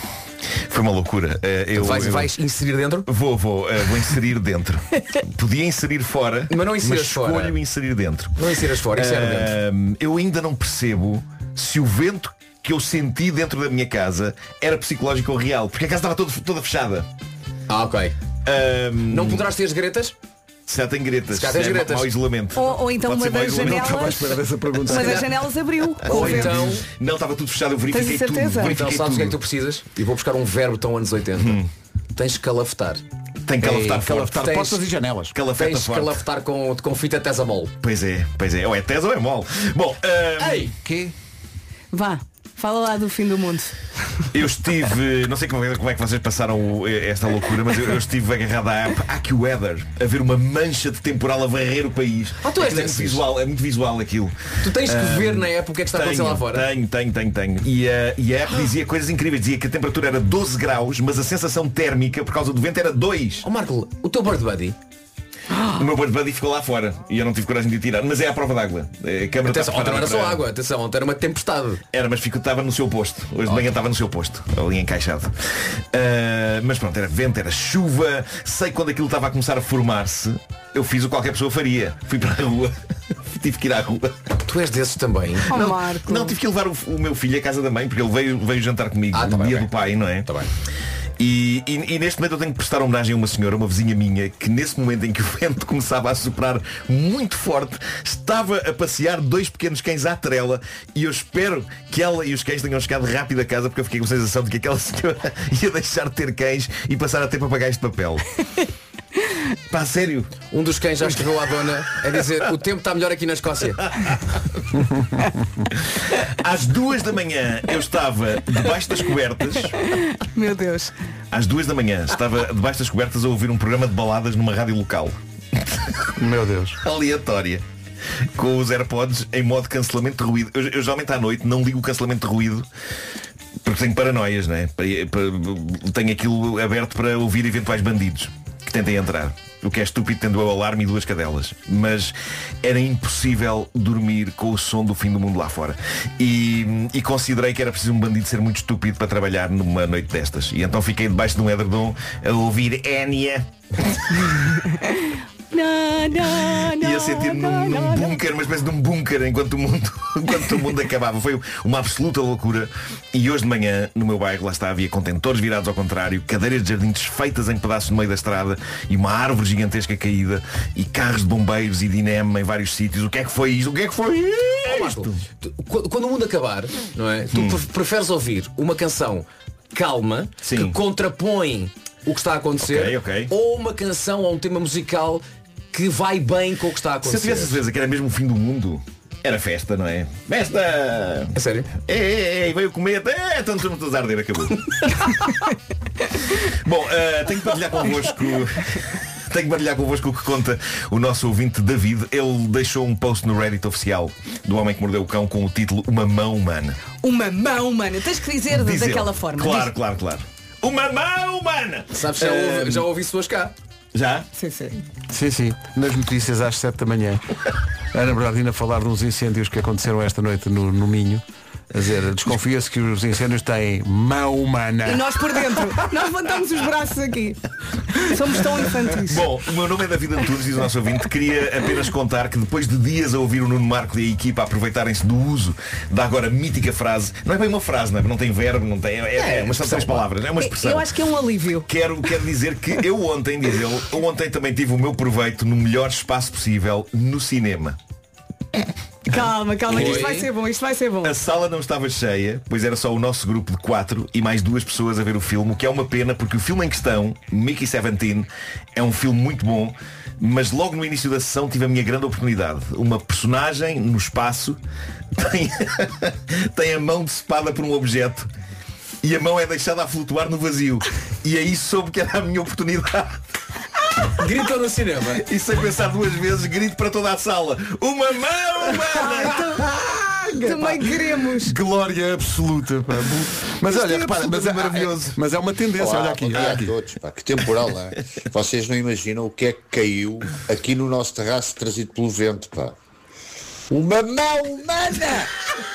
uma loucura. Vais inserir dentro? Vou inserir dentro. Podia inserir fora, mas não inseres fora. Escolho inserir dentro. Não inseras fora, insere dentro. Eu ainda não percebo se o vento que eu senti dentro da minha casa era psicológico ou real, porque a casa estava toda fechada. Ok. Não poderás ter as gretas? Se já tem gretas, se tens gretas. Mau isolamento. Ou então uma das janelas. Uma das janelas abriu. Ou então. Não, estava tudo fechado, eu verifiquei tudo. Então sabes o que é que tu precisas? E vou buscar um verbo tão anos 80. Tens que calafetar. Tem que calafetar portas e janelas. Tens que calafetar com fita tesamol. Pois é. Ou é tesa ou é mol. Bom, Ei! Que? Vá. Fala lá do fim do mundo. Eu estive, não sei como é que vocês passaram esta loucura, mas eu estive agarrado à app AccuWeather a ver uma mancha de temporal a varrer o país. Tu és muito visual, é muito visual aquilo. Tu tens que ver na app o que é que está a acontecer lá fora. Tenho. E a app dizia coisas incríveis. Dizia que a temperatura era 12 graus, mas a sensação térmica por causa do vento era 2. Marco, o teu bird buddy? O meu bird buddy ficou lá fora e eu não tive coragem de tirar, mas é à prova d'água. Atenção, ontem não era só água, atenção, ontem era uma tempestade. Era, mas estava no seu posto. Hoje de manhã estava no seu posto, ali encaixado. Mas pronto, era vento, era chuva. Sei que quando aquilo estava a começar a formar-se, eu fiz o que qualquer pessoa faria. Fui para a rua. Tive que ir à rua. Tu és desses também? Não, tive que levar o meu filho à casa da mãe, porque ele veio jantar comigo no dia do pai, não é? Tá bem. E neste momento eu tenho que prestar homenagem a uma senhora, uma vizinha minha, que nesse momento em que o vento começava a soprar muito forte, estava a passear 2 pequenos cães à trela, e eu espero que ela e os cães tenham chegado rápido a casa, porque eu fiquei com a sensação de que aquela senhora ia deixar de ter cães e passar a ter papagaios de papel. Pá, sério. Um dos cães já escreveu à dona a dizer: o tempo está melhor aqui na Escócia. Às 2 da manhã eu estava debaixo das cobertas. Meu Deus. Às 2 da manhã estava debaixo das cobertas a ouvir um programa de baladas numa rádio local. Meu Deus. Aleatória. Com os AirPods em modo cancelamento de ruído. Eu geralmente à noite não ligo o cancelamento de ruído porque tenho paranoias, não é? Tenho aquilo aberto para ouvir eventuais bandidos que tentem entrar. O que é estúpido tendo o alarme e 2 cadelas. Mas era impossível dormir com o som do fim do mundo lá fora. E considerei que era preciso um bandido ser muito estúpido para trabalhar numa noite destas. E então fiquei debaixo de um edredom a ouvir Enya. E a sentir-me num bunker, uma espécie de um bunker enquanto o mundo acabava. Foi uma absoluta loucura. E hoje de manhã, no meu bairro, lá está, havia contentores virados ao contrário, cadeiras de jardim desfeitas em pedaços no meio da estrada e uma árvore gigantesca caída e carros de bombeiros e dinamo em vários sítios. O que é que foi isto? O que é que foi isto? Quando o mundo acabar, não é? Tu preferes ouvir uma canção calma, que contrapõe o que está a acontecer, ou uma canção ou um tema musical que vai bem com o que está a acontecer? Se eu tivesse certeza que era mesmo o fim do mundo, era festa, não é? Festa! É sério? Veio o cometa, estamos todos a arder, acabou. Bom, tenho que partilhar convosco o que conta o nosso ouvinte David. Ele deixou um post no Reddit oficial do Homem que Mordeu o Cão com o título Uma Mão Humana. Uma mão humana. Tens que dizer daquela forma. Claro. Uma mão humana! Sabes, já ouvi suas cá. Já? Sim. Nas notícias às 7 da manhã. Ana Bernardina a falar de uns incêndios que aconteceram esta noite no Minho. A dizer, desconfia-se que os incêndios têm mão humana. E nós por dentro. Nós levantamos os braços aqui. Somos tão infantis. Bom, o meu nome é David Antunes, diz o nosso ouvinte. Queria apenas contar que depois de dias a ouvir o Nuno Marco e a equipa aproveitarem-se do uso da agora mítica frase. Não é bem uma frase, não é? Não tem verbo, não tem. São 3 palavras, é uma expressão. Eu acho que é um alívio. Quero dizer que eu ontem, diz ele, também tive o meu proveito no melhor espaço possível, no cinema. Calma, que isto vai ser bom. A sala não estava cheia, pois era só o nosso grupo de 4 e mais 2 pessoas a ver o filme, o que é uma pena porque o filme em questão, Mickey 17, é um filme muito bom, mas logo no início da sessão tive a minha grande oportunidade. Uma personagem no espaço tem a mão decepada por um objeto e a mão é deixada a flutuar no vazio. E aí soube que era a minha oportunidade. Gritou no cinema. E sem pensar 2 vezes, grito para toda a sala: uma mão humana! Também queremos. Glória absoluta, pá. Mas olha, repara, mas é uma tendência. Olha aqui. Todos, pá, que temporal, não é? Vocês não imaginam o que é que caiu aqui no nosso terraço trazido pelo vento, pá. Uma mão humana!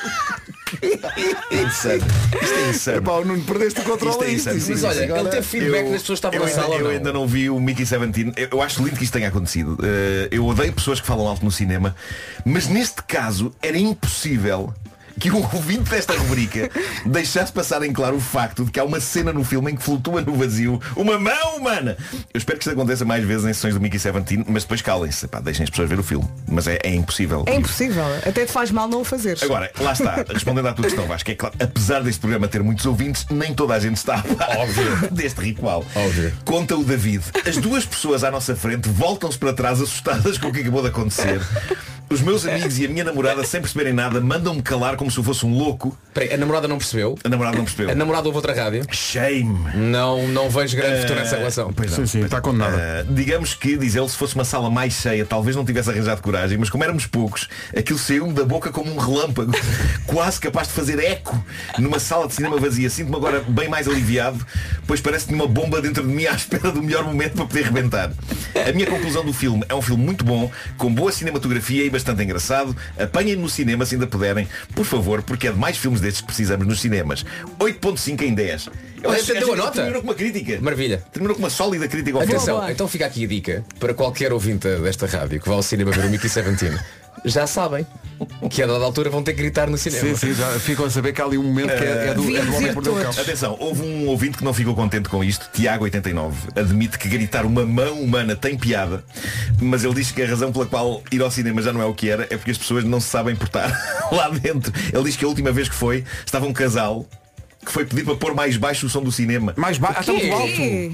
Insano. Isto é insano. Epá, não perdeste o controle. Mas olha, ele teve feedback das pessoas que estavam na sala. Eu ainda não vi o Mickey 17. Eu acho lindo que isto tenha acontecido. Eu odeio pessoas que falam alto no cinema, mas neste caso era impossível que o ouvinte desta rubrica deixasse passar em claro o facto de que há uma cena no filme em que flutua no vazio uma mão humana. Eu espero que isto aconteça mais vezes em sessões do Mickey 17, mas depois calem-se. Deixem as pessoas ver o filme. Mas é impossível. É impossível. Até te faz mal não o fazeres. Agora, lá está. Respondendo à tua questão, Vasco, é claro, apesar deste programa ter muitos ouvintes, nem toda a gente está a par deste ritual. Óbvio. Conta o David. As 2 pessoas à nossa frente voltam-se para trás assustadas com o que acabou de acontecer. Os meus amigos e a minha namorada, sem perceberem nada, mandam-me calar como se eu fosse um louco. Peraí, a namorada não percebeu? A namorada não percebeu. A namorada ouve outra rádio? Shame. Não vejo grande futuro nessa relação. Sim, está condenado. Digamos que, diz ele, se fosse uma sala mais cheia, talvez não tivesse arranjado coragem, mas como éramos poucos, aquilo saiu-me da boca como um relâmpago, quase capaz de fazer eco numa sala de cinema vazia. Sinto-me agora bem mais aliviado, pois parece-me uma bomba dentro de mim à espera do melhor momento para poder rebentar. A minha conclusão do filme é um filme muito bom, com boa cinematografia e bastante engraçado. Apanhem-no no cinema se ainda puderem, por favor, porque é de mais filmes destes que precisamos nos cinemas. 8.5 em 10. Deu a nota? Terminou com uma crítica. Maravilha. Terminou com uma sólida crítica ao filme. Atenção, então fica aqui a dica para qualquer ouvinte desta rádio que vá ao cinema ver o Mickey 17. Já sabem que a dada altura vão ter que gritar no cinema. Sim, já ficam a saber que há ali um momento que é do Homem que Mordeu o Cão. Atenção, houve um ouvinte que não ficou contente com isto, Tiago89. Admite que gritar uma mão humana tem piada, mas ele diz que a razão pela qual ir ao cinema já não é o que era, é porque as pessoas não se sabem portar lá dentro. Ele diz que a última vez que foi, estava um casal que foi pedir para pôr mais baixo o som do cinema. Mais baixo? Está muito alto.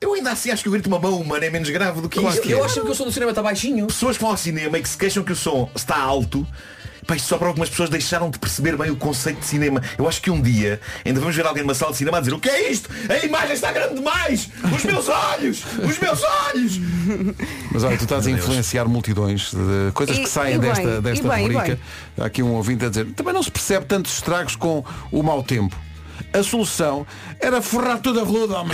Eu ainda assim acho que o grito de uma mão humana é menos grave do que isto. Eu acho que o som do cinema está baixinho. Pessoas que vão ao cinema e que se queixam que o som está alto. Pá, isto só para algumas pessoas deixaram de perceber bem o conceito de cinema. Eu acho que um dia ainda vamos ver alguém numa sala de cinema a dizer: o que é isto? A imagem está grande demais! Os meus olhos! Os meus olhos! Mas olha, tu estás a influenciar multidões de coisas que saem desta rubrica. Há aqui um ouvinte a dizer: também não se percebe tantos estragos com o mau tempo. A solução era forrar toda a veludo, homem.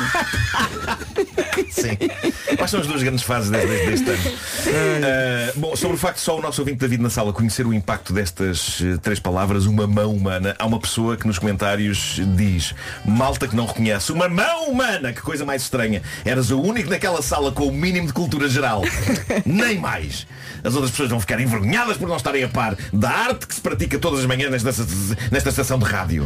Sim. Quais são as duas grandes fases deste ano? Bom, sobre o facto de só o nosso ouvinte David na sala conhecer o impacto destas 3 palavras, uma mão humana, há uma pessoa que nos comentários diz: malta que não reconhece uma mão humana, que coisa mais estranha. Eras o único naquela sala com o mínimo de cultura geral. Nem mais. As outras pessoas vão ficar envergonhadas por não estarem a par da arte que se pratica todas as manhãs nesta estação de rádio.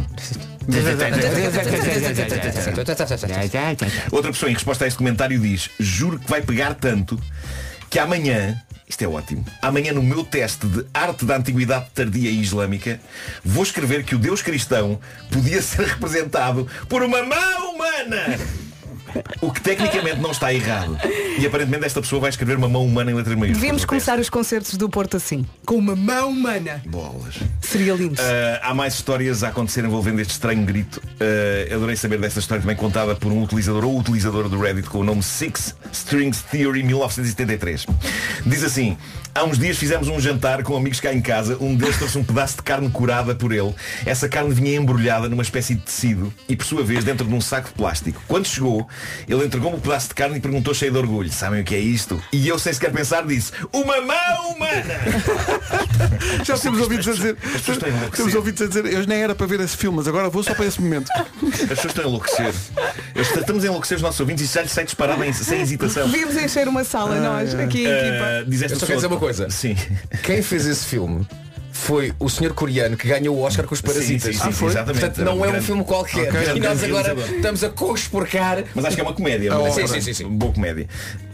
Outra pessoa em resposta a este comentário diz: juro que vai pegar tanto que amanhã, isto é ótimo, amanhã no meu teste de arte da antiguidade tardia e islâmica vou escrever que o Deus cristão podia ser representado por uma mão humana. O que tecnicamente não está errado. E aparentemente esta pessoa vai escrever uma mão humana em letras maiúsculas. Devíamos começar os concertos do Porto assim, com uma mão humana. Bolas. Seria lindo. Há mais histórias a acontecer envolvendo este estranho grito. Adorei saber desta história também contada por um utilizador ou utilizadora do Reddit com o nome Six Strings Theory 1973. Diz assim: há uns dias fizemos um jantar com amigos cá em casa. Um deles trouxe um pedaço de carne curada por ele. Essa carne vinha embrulhada numa espécie de tecido e, por sua vez, dentro de um saco de plástico. Quando chegou, ele entregou-me um pedaço de carne e perguntou cheio de orgulho: sabem o que é isto? E eu, sem sequer pensar, disse: uma mão humana! Já temos ouvidos a dizer. Temos ouvidos a dizer: eu nem era para ver esse filme, mas agora vou só para esse momento. As pessoas estão a enlouquecer. Estamos a enlouquecer os nossos ouvintes e já lhes sai disparado sem hesitação. Devíamos encher uma sala, nós, aqui a equipa. Eu só quero dizer uma coisa. Sim. Quem fez esse filme foi o senhor coreano que ganhou o Oscar com os Parasitas. Sim, exatamente. Portanto, não é um filme qualquer. E nós agora estamos a conspurcar. Mas acho que é uma comédia. Sim. Boa comédia.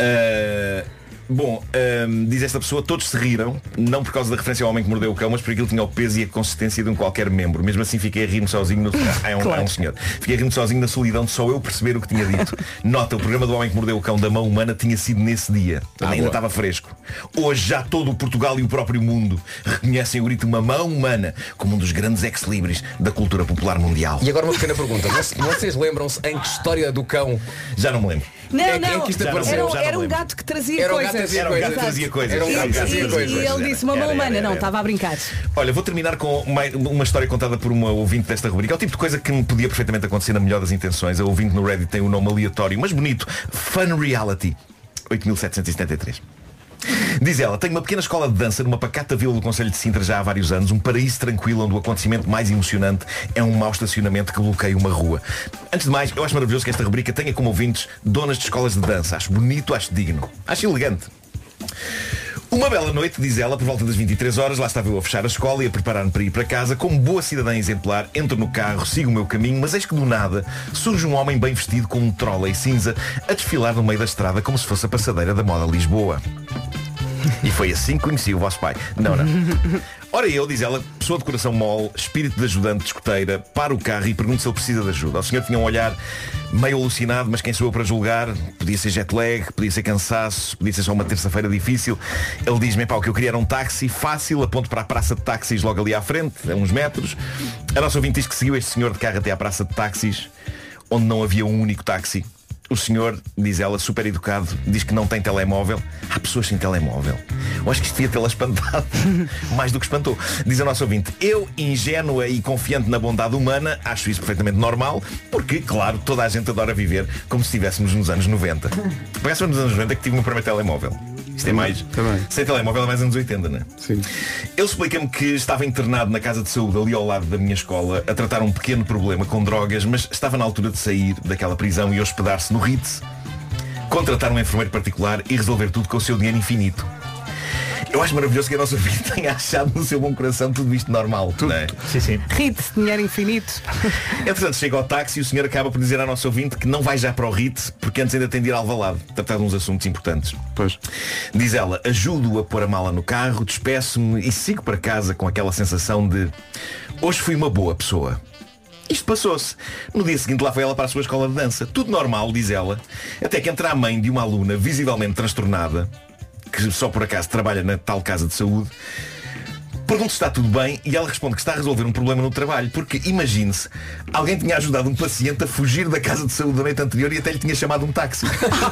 Bom, diz esta pessoa: todos se riram, não por causa da referência ao homem que mordeu o cão, mas porque ele tinha o peso e a consistência de um qualquer membro. Mesmo assim fiquei a rir-me sozinho é um senhor. Fiquei a rir-me sozinho na solidão de só eu perceber o que tinha dito. Nota, o programa do homem que mordeu o cão da mão humana tinha sido nesse dia. Ainda estava fresco. Hoje já todo o Portugal e o próprio mundo reconhecem o grito de uma mão humana como um dos grandes ex-libris da cultura popular mundial. E agora uma pequena pergunta: vocês lembram-se em que história do cão? Já não me lembro. Não, era um gato que trazia coisas. Era um gato que trazia coisas. E ele disse uma mão humana, não, estava a brincar. Olha, vou terminar com uma história contada por uma ouvinte desta rubrica. É o tipo de coisa que me podia perfeitamente acontecer na melhor das intenções. A ouvinte no Reddit tem um nome aleatório, mas bonito: Fun Reality 8773. Diz ela: tenho uma pequena escola de dança numa pacata vila do Conselho de Sintra já há vários anos. Um paraíso tranquilo onde o acontecimento mais emocionante é um mau estacionamento que bloqueia uma rua. Antes de mais, eu acho maravilhoso que esta rubrica tenha como ouvintes donas de escolas de dança. Acho bonito, acho digno, acho elegante. Uma bela noite, diz ela, por volta das 23 horas, lá estava eu a fechar a escola e a preparar-me para ir para casa. Como boa cidadã exemplar, entro no carro, sigo o meu caminho, mas eis que do nada surge um homem bem vestido com um trolley cinza a desfilar no meio da estrada como se fosse a passadeira da moda Lisboa. E foi assim que conheci o vosso pai. Não. Ora eu, diz ela, pessoa de coração mole, espírito de ajudante de escoteira, para o carro e pergunto se ele precisa de ajuda. O senhor tinha um olhar meio alucinado, mas quem sou eu para julgar? Podia ser jet lag, podia ser cansaço, podia ser só uma terça-feira difícil. Ele diz-me: pá, o que eu queria era um táxi fácil, aponto para a praça de táxis logo ali à frente, a uns metros. A nossa ouvinte diz que seguiu este senhor de carro até à praça de táxis, onde não havia um único táxi. O senhor, diz ela, super educado, diz que não tem telemóvel. Há pessoas sem telemóvel. Eu acho que isto devia tê-la espantado. Mais do que espantou. Diz a nossa ouvinte: eu, ingênua e confiante na bondade humana, acho isso perfeitamente normal, porque, claro, toda a gente adora viver como se estivéssemos nos anos 90. Parece nos anos 90 que tive o meu primeiro telemóvel. Isto é mais. Sem telemóvel é mais anos 80, não é? Sim. Ele explica-me que estava internado na casa de saúde ali ao lado da minha escola a tratar um pequeno problema com drogas, mas estava na altura de sair daquela prisão e hospedar-se no Ritz, contratar um enfermeiro particular e resolver tudo com o seu dinheiro infinito. Eu acho maravilhoso que a nossa vida tenha achado no seu bom coração tudo isto normal, não é? Sim. Ritz, dinheiro infinito. Entretanto, chega ao táxi e o senhor acaba por dizer à nossa ouvinte que não vai já para o Ritz, porque antes ainda tem de ir a Alvalade, tratar de uns assuntos importantes. Pois. Diz ela: ajudo-o a pôr a mala no carro, despeço-me e sigo para casa com aquela sensação de: hoje fui uma boa pessoa. Isto passou-se. No dia seguinte lá foi ela para a sua escola de dança. Tudo normal, diz ela. Até que entra a mãe de uma aluna visivelmente transtornada, que só por acaso trabalha na tal casa de saúde. Pergunta se está tudo bem e ela responde que está a resolver um problema no trabalho. Porque, imagine-se, alguém tinha ajudado um paciente a fugir da casa de saúde da noite anterior e até lhe tinha chamado um táxi.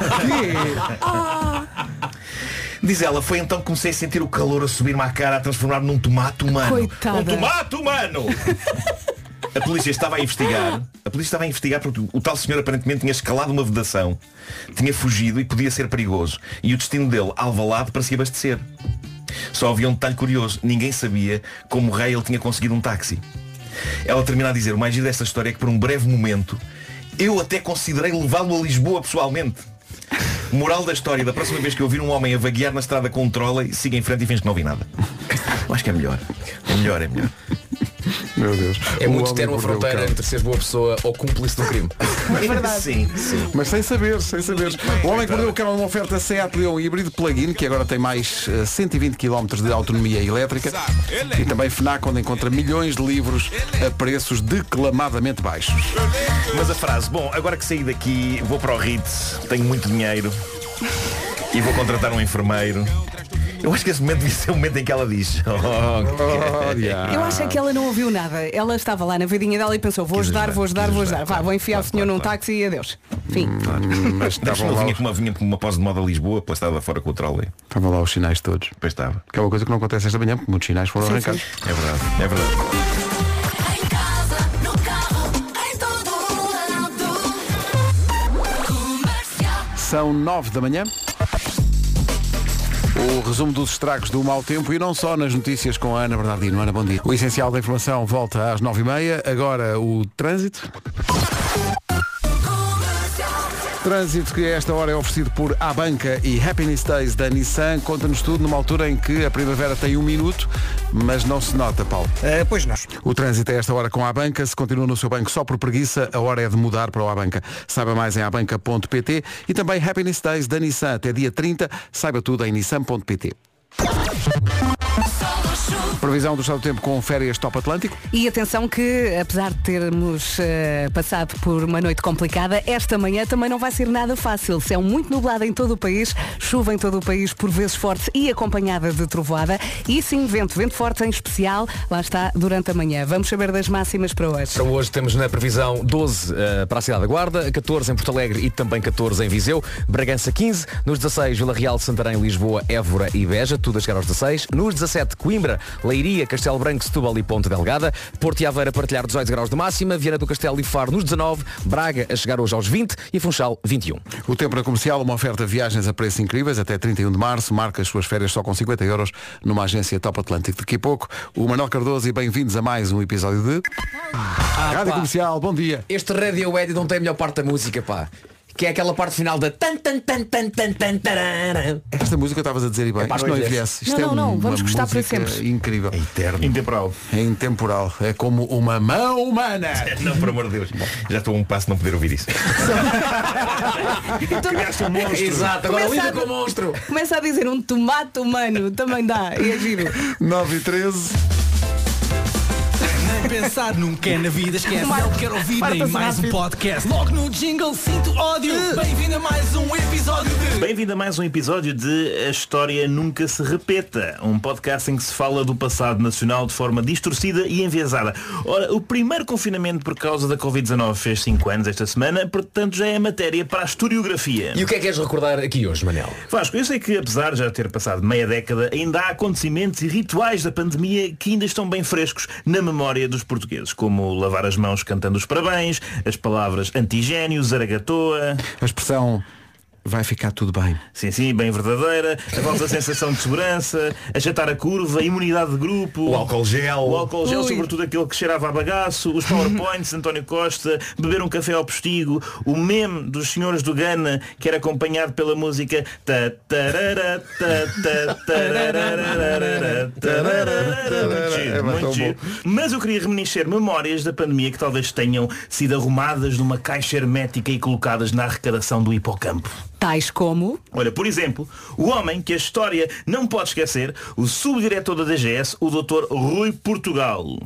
Diz ela, foi então que comecei a sentir o calor a subir-me à cara, a transformar-me num tomate humano. Coitada. Um tomate humano! A polícia estava a investigar porque o tal senhor aparentemente tinha escalado uma vedação, tinha fugido e podia ser perigoso. E o destino dele, Alvalade, para se abastecer. Só havia um detalhe curioso. Ninguém sabia como rei ele tinha conseguido um táxi. Ela termina a dizer, o mais giro desta história é que por um breve momento eu até considerei levá-lo a Lisboa pessoalmente. Moral da história, da próxima vez que eu ouvir um homem a vaguear na estrada com um trolley, siga em frente e finge que não vi nada. Eu acho que é melhor. É melhor. Meu Deus. É muito ter uma fronteira entre seres boa pessoa ou cúmplice do crime. É verdade. Sim. Mas sem saber. O homem que mordeu o cão é uma oferta Seat Leon híbrido plug-in, que agora tem mais 120 km de autonomia elétrica, e também FNAC, onde encontra milhões de livros a preços declamadamente baixos. Mas a frase, bom, agora que saí daqui, vou para o Ritz, tenho muito dinheiro e vou contratar um enfermeiro. Eu acho que esse momento devia ser o momento em que ela diz Eu acho que ela não ouviu nada. Ela estava lá na vidinha dela e pensou, vou ajudar. Vá, vou enfiar o senhor num táxi e adeus. Fim. Mas vinha com uma pose de moda Lisboa, pela estrada fora com o trolley. Estavam lá os sinais todos. Pois estava. Que é uma coisa que não acontece esta manhã, porque muitos sinais foram arrancados. É verdade. São 9 da manhã. O resumo dos estragos do mau tempo e não só nas notícias com a Ana Bernardino. Ana, bom dia. O essencial da informação volta às 9h30. Agora o trânsito. Trânsito que a esta hora é oferecido por Abanca e Happiness Days da Nissan. Conta-nos tudo numa altura em que a primavera tem 1 minuto, mas não se nota, Paulo. Pois não. O trânsito a esta hora com a Abanca. Se continua no seu banco só por preguiça, a hora é de mudar para o Abanca. Saiba mais em abanca.pt e também Happiness Days da Nissan até dia 30. Saiba tudo em nissan.pt. Previsão do estado do tempo com férias Top Atlântico. E atenção que, apesar de termos passado por uma noite complicada, esta manhã também não vai ser nada fácil. Céu muito nublado em todo o país, chuva em todo o país, por vezes forte e acompanhada de trovoada. E sim, vento forte em especial, lá está, durante a manhã. Vamos saber das máximas para hoje. Para hoje temos na previsão 12 para a cidade da Guarda, 14 em Porto Alegre e também 14 em Viseu, Bragança 15, nos 16 Vila Real, Santarém, Lisboa, Évora e Beja, tudo a chegar aos 16, nos 17 Coimbra, Leiria, Castelo Branco, Setúbal e Ponta Delgada, Porto e Aveiro a partilhar 18 graus de máxima, Viana do Castelo e Faro nos 19, Braga a chegar hoje aos 20 e Funchal 21. O tempo na comercial, uma oferta de viagens a preços incríveis até 31 de março, marca as suas férias só com 50 euros numa agência Top Atlântico. Daqui a pouco, o Manuel Cardoso e bem-vindos a mais um episódio de Rádio Comercial, bom dia. Este Radio Edit não tem a melhor parte da música, pá. Que é aquela parte final da tan tan tan tan tan tan tarara. Esta música estavas a dizer e bem, isto não envelhece. Isto não, vamos uma gostar para sempre. Incrível. É eterno. Intemporal. É intemporal. É como uma mão humana. Não, por amor de Deus. Já estou a um passo de não poder ouvir isso. Criaste um monstro. Exato, agora lida com o monstro. Começa a dizer um tomate humano, também dá, e é giro. 9h13. Pensar nunca é na vida, esquece. Não quero ouvir nem mais um podcast. Logo no jingle sinto ódio. Bem-vindo a mais um episódio de... Bem-vindo a mais um episódio de A História Nunca Se Repeta, um podcast em que se fala do passado nacional de forma distorcida e enviesada. Ora, o primeiro confinamento por causa da Covid-19 fez 5 anos esta semana, portanto já é matéria para a historiografia. E o que é que queres recordar aqui hoje, Manel? Vasco, eu sei que apesar de já ter passado meia década, ainda há acontecimentos e rituais da pandemia que ainda estão bem frescos na memória dos portugueses, como lavar as mãos cantando os parabéns, as palavras antigénio, zaragatoa, a expressão vai ficar tudo bem. Sim, bem verdadeira, a falsa sensação de segurança, achatar a curva, a imunidade de grupo, o álcool gel, sobretudo aquele que cheirava a bagaço, os powerpoints de António Costa, beber um café ao postigo, o meme dos senhores do Ghana, que era acompanhado pela música muito giro. Mas eu queria reminiscer memórias da pandemia que talvez tenham sido arrumadas numa caixa hermética e colocadas na arrecadação do hipocampo. Tais como? Olha, por exemplo, o homem que a história não pode esquecer, o subdiretor da DGS, o Dr. Rui Portugal.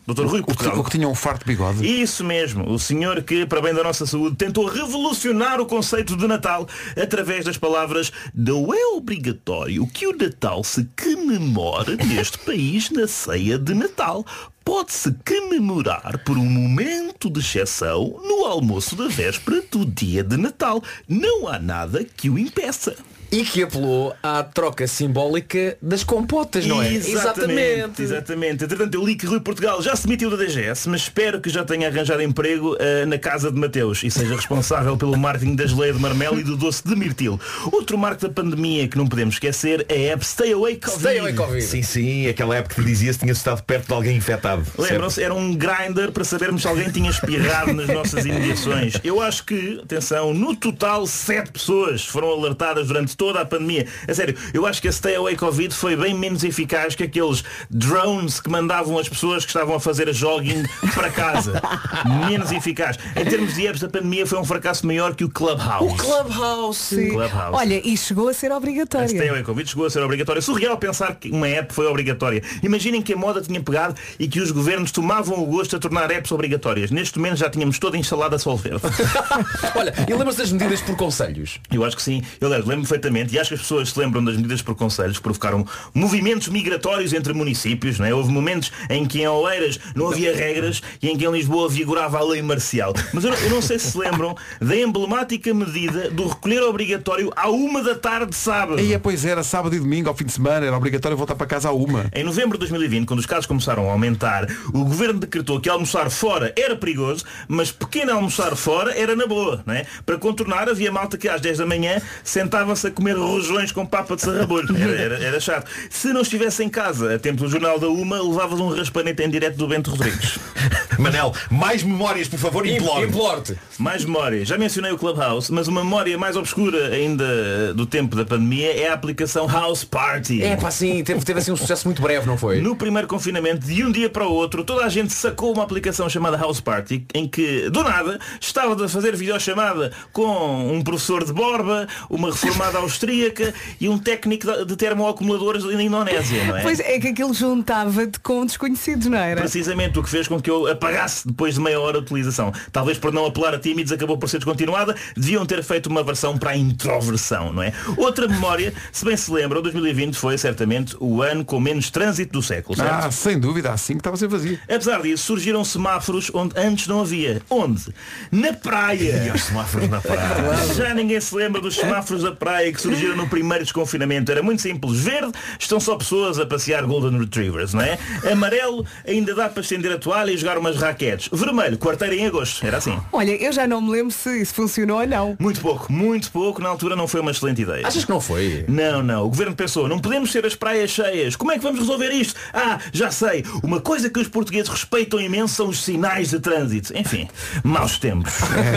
Dr. Rui Portugal. O que tinha um farto bigode. Isso mesmo, o senhor que, para bem da nossa saúde, tentou revolucionar o conceito de Natal através das palavras: não é obrigatório que o Natal se comemore neste país na ceia de Natal. Pode-se comemorar por um momento de exceção no almoço da véspera do dia de Natal. Não há nada que o impeça. E que apelou à troca simbólica das compotas, não é? Exatamente. Entretanto, eu li que Rui Portugal já se demitiu da DGS, mas espero que já tenha arranjado emprego na casa de Mateus e seja responsável pelo marketing da geleia de marmelo e do doce de mirtilo. Outro marco da pandemia que não podemos esquecer é a app Stay Away Covid. Stay Away Covid. Sim, aquela app que dizia se tinha estado perto de alguém infectado. Lembram-se? Era um grinder para sabermos se alguém tinha espirrado nas nossas imediações. Eu acho que, atenção, no total 7 pessoas foram alertadas durante toda a pandemia. A sério, eu acho que a Stay Away Covid foi bem menos eficaz que aqueles drones que mandavam as pessoas que estavam a fazer a jogging para casa. Menos eficaz. Em termos de apps da pandemia foi um fracasso maior que o Clubhouse. O Clubhouse. Sim. Clubhouse. Olha, e chegou a ser obrigatória. A Stay Away Covid chegou a ser obrigatória. Surreal pensar que uma app foi obrigatória. Imaginem que a moda tinha pegado e que os governos tomavam o gosto a tornar apps obrigatórias. Neste momento já tínhamos toda instalada Sol Verde. Olha, e lembra-se das medidas por conselhos? Eu acho que sim. Eu lembro perfeitamente e acho que as pessoas se lembram das medidas por conselhos que provocaram movimentos migratórios entre municípios, não é? Houve momentos em que em Oeiras não havia regras e em que em Lisboa vigorava a lei marcial. Mas eu não sei se lembram da emblemática medida do recolher obrigatório à 1 da tarde de sábado. E pois era sábado e domingo, ao fim de semana, era obrigatório voltar para casa à 1. Em novembro de 2020, quando os casos começaram a aumentar, o governo decretou que almoçar fora era perigoso, mas pequeno almoçar fora era na boa, não é? Para contornar, havia malta que às 10 da manhã sentava-se a comer rojões com papa de sarrabolho. Era chato. Se não estivesse em casa a tempo do Jornal da 1, levavas um raspanete em direto do Bento Rodrigues. Manel, mais memórias, por favor, implore-te. Mais memórias. Já mencionei o Clubhouse, mas uma memória mais obscura ainda do tempo da pandemia é a aplicação House Party. Sim, teve assim um sucesso muito breve, não foi? No primeiro confinamento, de um dia para o outro, toda a gente sacou uma aplicação chamada House Party, em que, do nada, estava a fazer videochamada com um professor de Borba, uma reformada austríaca e um técnico de termoacumuladores na Indonésia, não é? Pois é que aquilo juntava-te com desconhecidos, não era? Precisamente, o que fez com que eu apagasse depois de meia hora de utilização. Talvez por não apelar a tímidos acabou por ser descontinuada. Deviam ter feito uma versão para a introversão, não é? Outra memória, se bem se lembram, 2020 foi certamente o ano com menos trânsito do século, certo? Sem dúvida, assim que estava a ser vazio. Apesar disso, surgiram semáforos onde antes não havia. Onde? Na praia! E os semáforos na praia. Já ninguém se lembra dos semáforos da praia que surgiram no primeiro desconfinamento. Era muito simples. Verde, estão só pessoas a passear Golden Retrievers, não é? Amarelo, ainda dá para estender a toalha e jogar umas raquetes. Vermelho, quarteira em agosto. Era assim. Olha, eu já não me lembro se isso funcionou ou não. Muito pouco. Na altura não foi uma excelente ideia. Achas que não foi? Não. O governo pensou, não podemos ter as praias cheias. Como é que vamos resolver isto? Já sei. Uma coisa que os portugueses respeitam imenso são os sinais de trânsito. Enfim, maus tempos.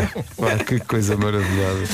Que coisa maravilhosa.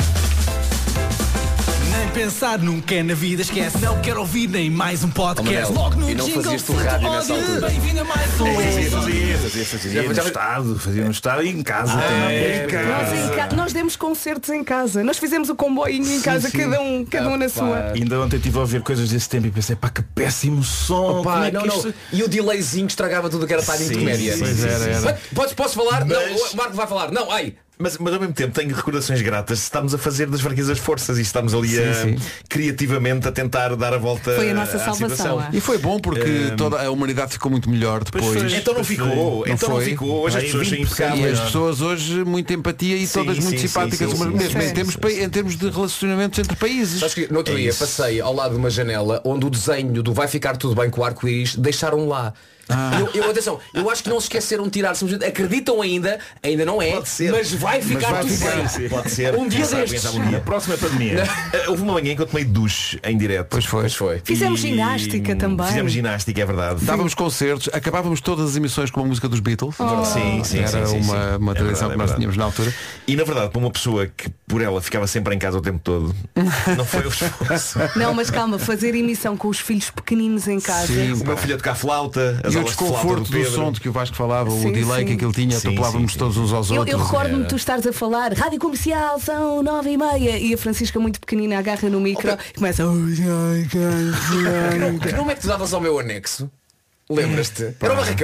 Nem pensar nunca é na vida, esquece. Não quero ouvir nem mais um podcast. Logo no jingle, não fazias tu rádio nessa altura? Bem-vindo a mais um. Fazia no estado e em casa também. Nós demos concertos em casa. Nós fizemos o comboinho em casa, cada um na sua. Ainda ontem estive a ouvir coisas desse tempo e pensei, que péssimo som. E o delayzinho estragava tudo que era timing de comédia. Posso falar? Não, o Marco vai falar. Não, Mas ao mesmo tempo tenho recordações gratas. Estamos a fazer das fraquezas forças e estamos ali criativamente a tentar dar a volta. Foi a nossa salvação. Situação. E foi bom porque toda a humanidade ficou muito melhor depois. Então não ficou. Hoje as pessoas são impecáveis. E as pessoas hoje muita empatia e todas muito simpáticas. Mas mesmo em termos de relacionamentos entre países. Sabes que no outro dia passei ao lado de uma janela onde o desenho do vai ficar tudo bem com o arco-íris deixaram lá. Atenção, eu acho que não se esqueceram de tirar, acreditam ainda não é, mas vai ficar tudo bem. Pode ser. Um dia destes. A próxima pandemia. Houve uma manhã que eu tomei duche em direto. Pois foi. Fizemos ginástica também. Fizemos ginástica, é verdade. Dávamos concertos, acabávamos todas as emissões com uma música dos Beatles. Sim. Era uma tradição que nós tínhamos na altura. E na verdade, para uma pessoa que por ela ficava sempre em casa o tempo todo, não foi o esforço. Não, mas calma, fazer emissão com os filhos pequeninos em casa. Sim, o meu filho a tocar flauta, e o desconforto do som de que o Vasco falava, o delay que aquilo tinha, atropelávamos todos uns aos outros. Eu recordo-me de tu estares a falar, rádio comercial, são 9h30, e a Francisca muito pequenina agarra no micro e começa. Como é que tu davas ao meu anexo? Lembras-te? Era o barracão.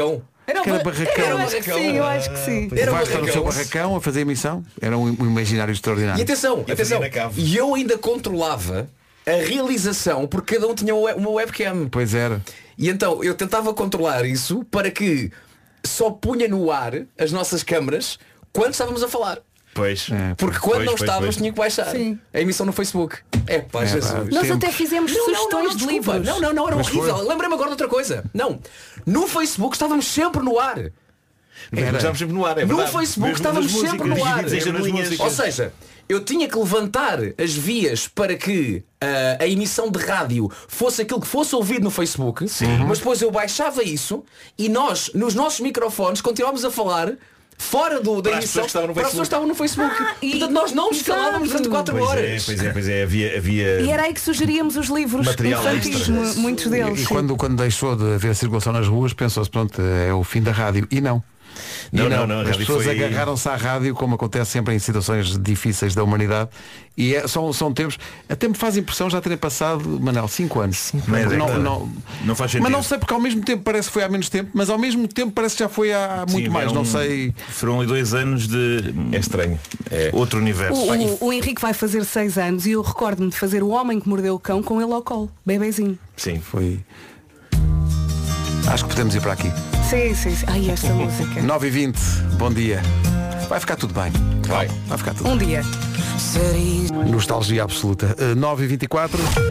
Era barracão. Sim, eu acho que sim. O Vasco está no seu barracão a fazer emissão. Era um imaginário extraordinário. E atenção, e eu ainda controlava a realização porque cada um tinha uma webcam. Pois era. E então eu tentava controlar isso para que só punha no ar as nossas câmaras quando estávamos a falar. Pois. Porque quando não estávamos tinha que baixar a emissão no Facebook. Jesus. Nós até fizemos sugestões de livros. Não, era horrível. Lembrei-me agora de outra coisa. Não. No Facebook estávamos sempre no ar. Estávamos sempre no ar, é no verdade. Facebook estávamos sempre no ar. Ou seja, eu tinha que levantar as vias para que a emissão de rádio fosse aquilo que fosse ouvido no Facebook, mas depois eu baixava isso e nós, nos nossos microfones, continuávamos a falar fora da emissão para as pessoas que estavam no Facebook. Portanto, nós não nos calávamos durante 4 horas. Pois é, havia... E era aí que sugeríamos os livros infantis, muitos deles. E quando deixou de haver circulação nas ruas, pensou-se, pronto, é o fim da rádio. E não. Não, as pessoas agarraram-se à rádio, como acontece sempre em situações difíceis da humanidade. E são tempos. Até me faz impressão já terem passado, Manel, 5 anos. Não faz sentido. Mas não sei, porque ao mesmo tempo parece que foi há menos tempo, mas ao mesmo tempo parece que já foi há muito mais. Não sei. Foram 2 anos de. É estranho. É outro universo. O Henrique vai fazer 6 anos e eu recordo-me de fazer O Homem que Mordeu o Cão com ele ao colo, bebezinho. Sim. Foi. Acho que podemos ir para aqui. Sim. Ai, esta música. 9h20, bom dia. Vai ficar tudo bem. Vai ficar tudo bem. Dia. Nostalgia absoluta. 9h24.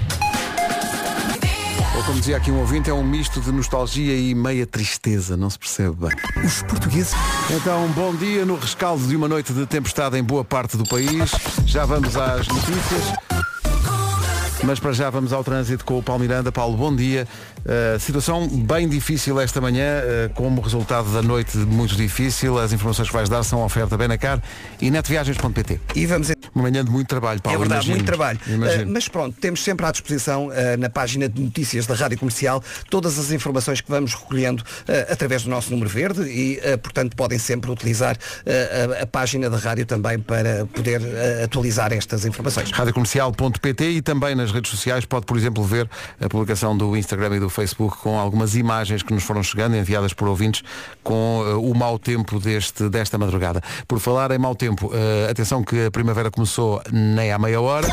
Ou como dizia aqui um ouvinte, é um misto de nostalgia e meia tristeza. Não se percebe bem. Os portugueses. Então, bom dia no rescaldo de uma noite de tempestade em boa parte do país. Já vamos às notícias. Mas para já vamos ao trânsito com o Paulo Miranda. Paulo, bom dia. Situação bem difícil esta manhã, como resultado da noite muito difícil. As informações que vais dar são oferta Benacar e netviagens.pt. E vamos uma manhã de muito trabalho, Paulo. É verdade, muito trabalho. Mas pronto, temos sempre à disposição na página de notícias da Rádio Comercial todas as informações que vamos recolhendo através do nosso número verde e, portanto, podem sempre utilizar a página da rádio também para poder atualizar estas informações. Radiocomercial.pt e também nas redes sociais pode, por exemplo, ver a publicação do Instagram e do Facebook com algumas imagens que nos foram chegando, enviadas por ouvintes, com o mau tempo desta madrugada. Por falar em mau tempo, atenção que a primavera começou nem há meia hora.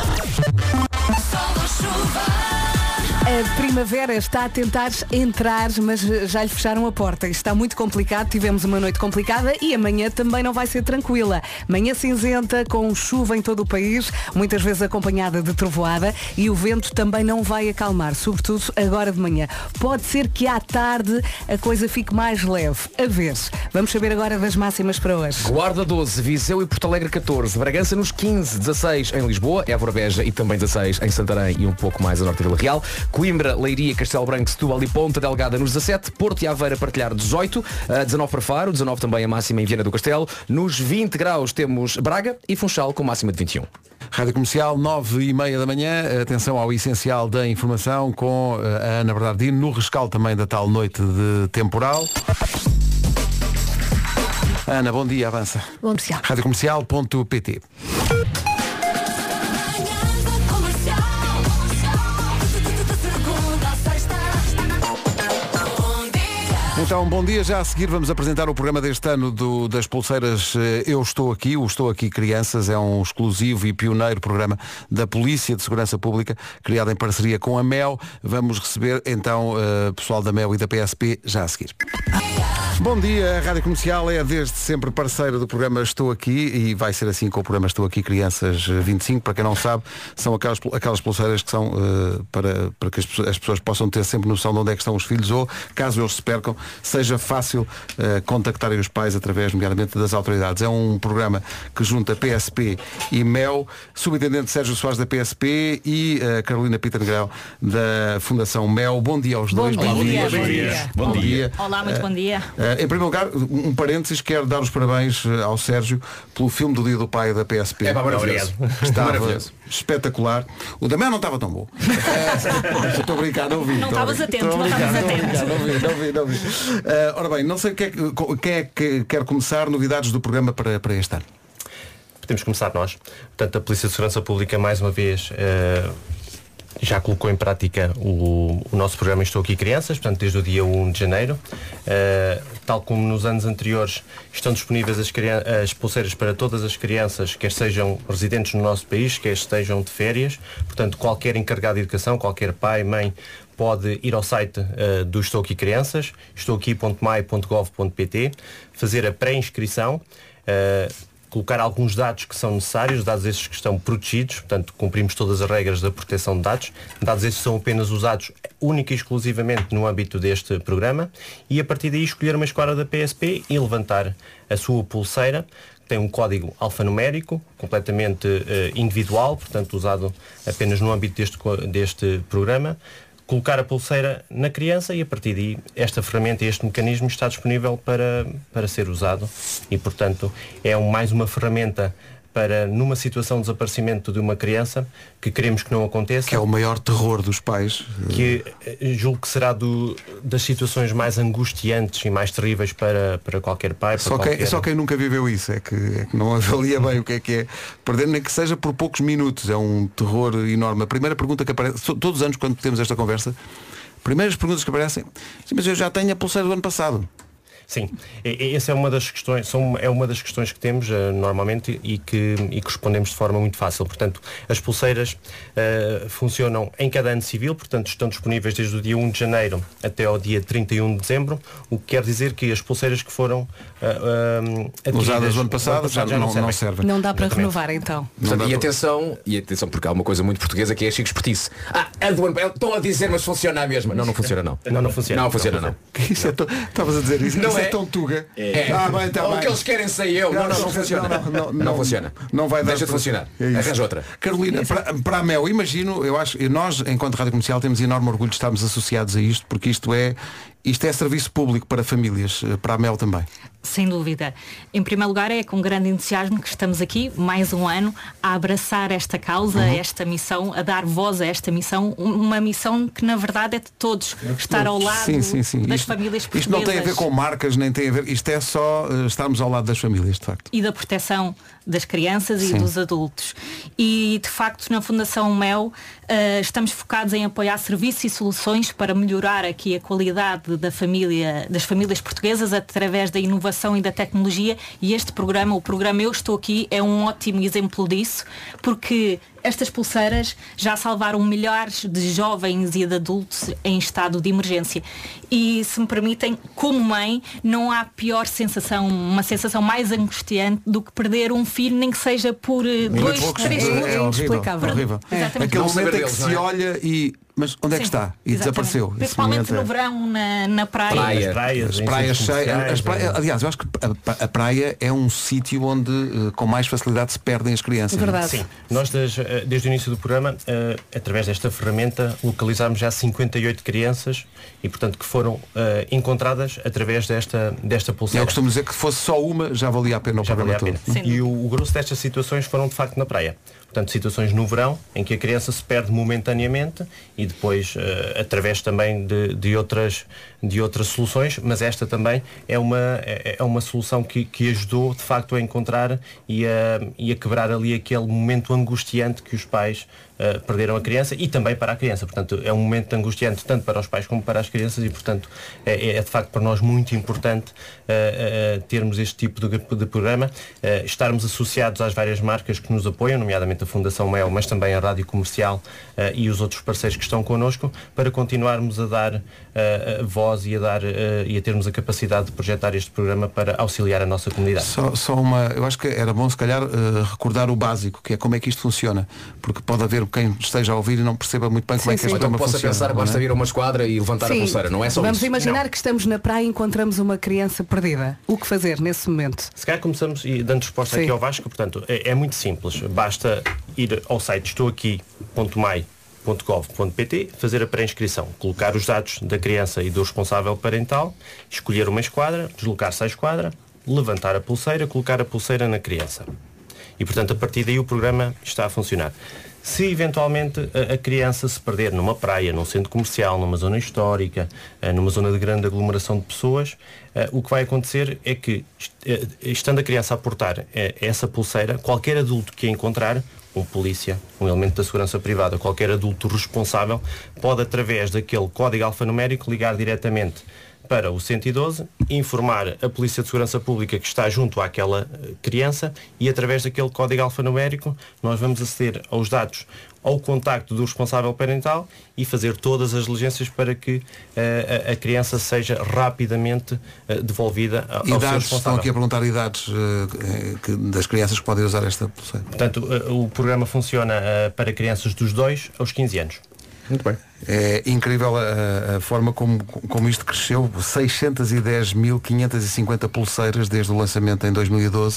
A primavera está a tentar entrar, mas já lhe fecharam a porta. Isto está muito complicado, tivemos uma noite complicada e amanhã também não vai ser tranquila. Manhã cinzenta, com chuva em todo o país, muitas vezes acompanhada de trovoada, e o vento também não vai acalmar, sobretudo agora de manhã. Pode ser que à tarde a coisa fique mais leve. A ver. Vamos saber agora das máximas para hoje. Guarda 12, Viseu e Porto Alegre 14, Bragança nos 15, 16 em Lisboa, Évora, Beja e também 16 em Santarém e um pouco mais a norte de Vila Real. Coimbra, Leiria, Castelo Branco, Setúbal e Ponta Delgada nos 17, Porto e Aveira partilhar 18, 19 para Faro, 19 também a máxima em Viana do Castelo, nos 20 graus temos Braga e Funchal com máxima de 21. Rádio Comercial, 9h30 da manhã, atenção ao essencial da informação com a Ana Bernardino, no rescaldo também da tal noite de temporal. Ana, bom dia, avança. Bom comercial. Radiocomercial.pt. Então, bom dia. Já a seguir vamos apresentar o programa deste ano das pulseiras Eu Estou Aqui. O Estou Aqui Crianças é um exclusivo e pioneiro programa da Polícia de Segurança Pública, criado em parceria com a MEL. Vamos receber então pessoal da MEL e da PSP já a seguir. Bom dia, a Rádio Comercial é desde sempre parceira do programa Estou Aqui e vai ser assim com o programa Estou Aqui Crianças 25. Para quem não sabe, são aquelas pulseiras que são para que as pessoas possam ter sempre noção de onde é que estão os filhos ou, caso eles se percam, seja fácil contactarem os pais através, nomeadamente, das autoridades. É um programa que junta PSP e MEL, subintendente Sérgio Soares da PSP e Carolina Pita Negrão da Fundação MEL. Bom dia aos dois. Bom dia. Bom dia. Olá, muito bom dia. Em primeiro lugar, um parênteses, quero dar os parabéns ao Sérgio pelo filme do Dia do Pai da PSP. Maravilhoso. Estava espetacular. O da MEL não estava tão bom. Estou a brincar, não vi. Não estavas atento, não estavas atento. Não vi. Ora bem, não sei quem é que quer começar novidades do programa para este ano. Podemos começar nós. Portanto, a Polícia de Segurança Pública, mais uma vez, já colocou em prática o nosso programa Estou Aqui Crianças, portanto desde o dia 1 de janeiro. Tal como nos anos anteriores, estão disponíveis as pulseiras para todas as crianças, quer sejam residentes no nosso país, quer estejam de férias. Portanto, qualquer encarregado de educação, qualquer pai, mãe, pode ir ao site do Estou Aqui Crianças, estouaqui.mai.gov.pt, fazer a pré-inscrição, colocar alguns dados que são necessários, dados esses que estão protegidos, portanto cumprimos todas as regras da proteção de dados. Dados esses são apenas usados única e exclusivamente no âmbito deste programa, e a partir daí escolher uma esquadra da PSP e levantar a sua pulseira. Tem um código alfanumérico, completamente individual, portanto usado apenas no âmbito deste programa. Colocar a pulseira na criança e a partir daí esta ferramenta e este mecanismo está disponível para ser usado e, portanto, é mais uma ferramenta para, numa situação de desaparecimento de uma criança, que queremos que não aconteça. Que é o maior terror dos pais. Que julgo que será das situações mais angustiantes e mais terríveis para qualquer pai. Só quem nunca viveu isso é que não avalia bem o que é perder, nem que seja por poucos minutos. É um terror enorme. A primeira pergunta que aparece, todos os anos quando temos esta conversa, primeiras perguntas que aparecem: sim, mas eu já tenho a pulseira do ano passado. Sim, essa é uma das questões, que temos normalmente e que respondemos de forma muito fácil. Portanto, as pulseiras funcionam em cada ano civil, portanto estão disponíveis desde o dia 1 de janeiro até ao dia 31 de dezembro, o que quer dizer que as pulseiras que foram usadas no ano passado já não servem. Não dá para renovar então. Portanto, e atenção, porque há uma coisa muito portuguesa que é a chico espertice. A do ano passado, estão a dizer, mas funciona a mesma. Não funciona não. Não funciona. Não funciona não. Estavas a dizer isso? Não é tão tuga. O que eles querem sei eu. Não funciona. Não funciona. Não vai dar. Deixa de funcionar. Arranja outra. Carolina, para a Mel, imagino, nós, enquanto Rádio Comercial, temos enorme orgulho de estarmos associados a isto, porque isto é serviço público para famílias, para a Mel também. Sem dúvida. Em primeiro lugar, é com grande entusiasmo que estamos aqui, mais um ano, a abraçar esta causa, esta missão, a dar voz a esta missão, uma missão que na verdade é de todos, estar ao lado das famílias portuguesas. Isto não tem a ver com marcas, nem tem a ver, isto é só estarmos ao lado das famílias, de facto. E da proteção das crianças e dos adultos. E de facto na Fundação Mel estamos focados em apoiar serviços e soluções para melhorar aqui a qualidade das famílias portuguesas através da inovação e da tecnologia, e este programa, o programa Eu Estou Aqui, é um ótimo exemplo disso, porque estas pulseiras já salvaram milhares de jovens e de adultos em estado de emergência. E, se me permitem, como mãe, não há pior sensação, uma sensação mais angustiante do que perder um filho, nem que seja por 2, 3 segundos. É horrível. Aquele momento em que se olha e... Mas onde é que está? E desapareceu. Principalmente no verão, na praia. As praias cheias. Aliás, eu acho que a praia é um sítio onde com mais facilidade se perdem as crianças. Verdade. Sim. Nós desde o início do programa, através desta ferramenta, localizámos já 58 crianças e, portanto, que foram encontradas através desta pulseira. Eu costumo dizer que fosse só uma, já valia a pena o programa todo. E o grosso destas situações foram, de facto, na praia. Portanto, situações no verão, em que a criança se perde momentaneamente e depois, através também de outras soluções, mas esta também é uma solução que ajudou, de facto, a encontrar e a quebrar ali aquele momento angustiante que os pais perderam a criança e também para a criança. Portanto, é um momento angustiante tanto para os pais como para as crianças e, portanto, é de facto para nós muito importante termos este tipo de programa, estarmos associados às várias marcas que nos apoiam, nomeadamente a Fundação Mel, mas também a Rádio Comercial e os outros parceiros que estão connosco, para continuarmos a dar voz e a termos a capacidade de projetar este programa para auxiliar a nossa comunidade. Eu acho que era bom, se calhar, recordar o básico, que é como é que isto funciona, porque pode haver quem esteja a ouvir e não perceba muito bem como é que este programa funciona. Possa pensar, basta vir a uma esquadra e levantar a pulseira, não é só Vamos isso. imaginar que estamos na praia e encontramos uma criança perdida. O que fazer nesse momento? Se calhar começamos dando resposta aqui ao Vasco, portanto, é muito simples. Basta ir ao site estouaqui.mai.gov.pt, fazer a pré-inscrição, colocar os dados da criança e do responsável parental, escolher uma esquadra, deslocar-se à esquadra, levantar a pulseira, colocar a pulseira na criança. E, portanto, a partir daí o programa está a funcionar. Se eventualmente a criança se perder numa praia, num centro comercial, numa zona histórica, numa zona de grande aglomeração de pessoas, o que vai acontecer é que, estando a criança a portar essa pulseira, qualquer adulto que a encontrar o polícia, um elemento da segurança privada, qualquer adulto responsável, pode, através daquele código alfanumérico, ligar diretamente para o 112, informar a Polícia de Segurança Pública que está junto àquela criança e, através daquele código alfanumérico, nós vamos aceder aos dados, ao contacto do responsável parental e fazer todas as diligências para que a criança seja rapidamente devolvida ao seu responsável. Estão aqui a perguntar idades das crianças que podem usar esta pulseira. Portanto, o programa funciona para crianças dos 2 aos 15 anos. Muito bem. É incrível a forma como isto cresceu. 610.550 pulseiras desde o lançamento em 2012.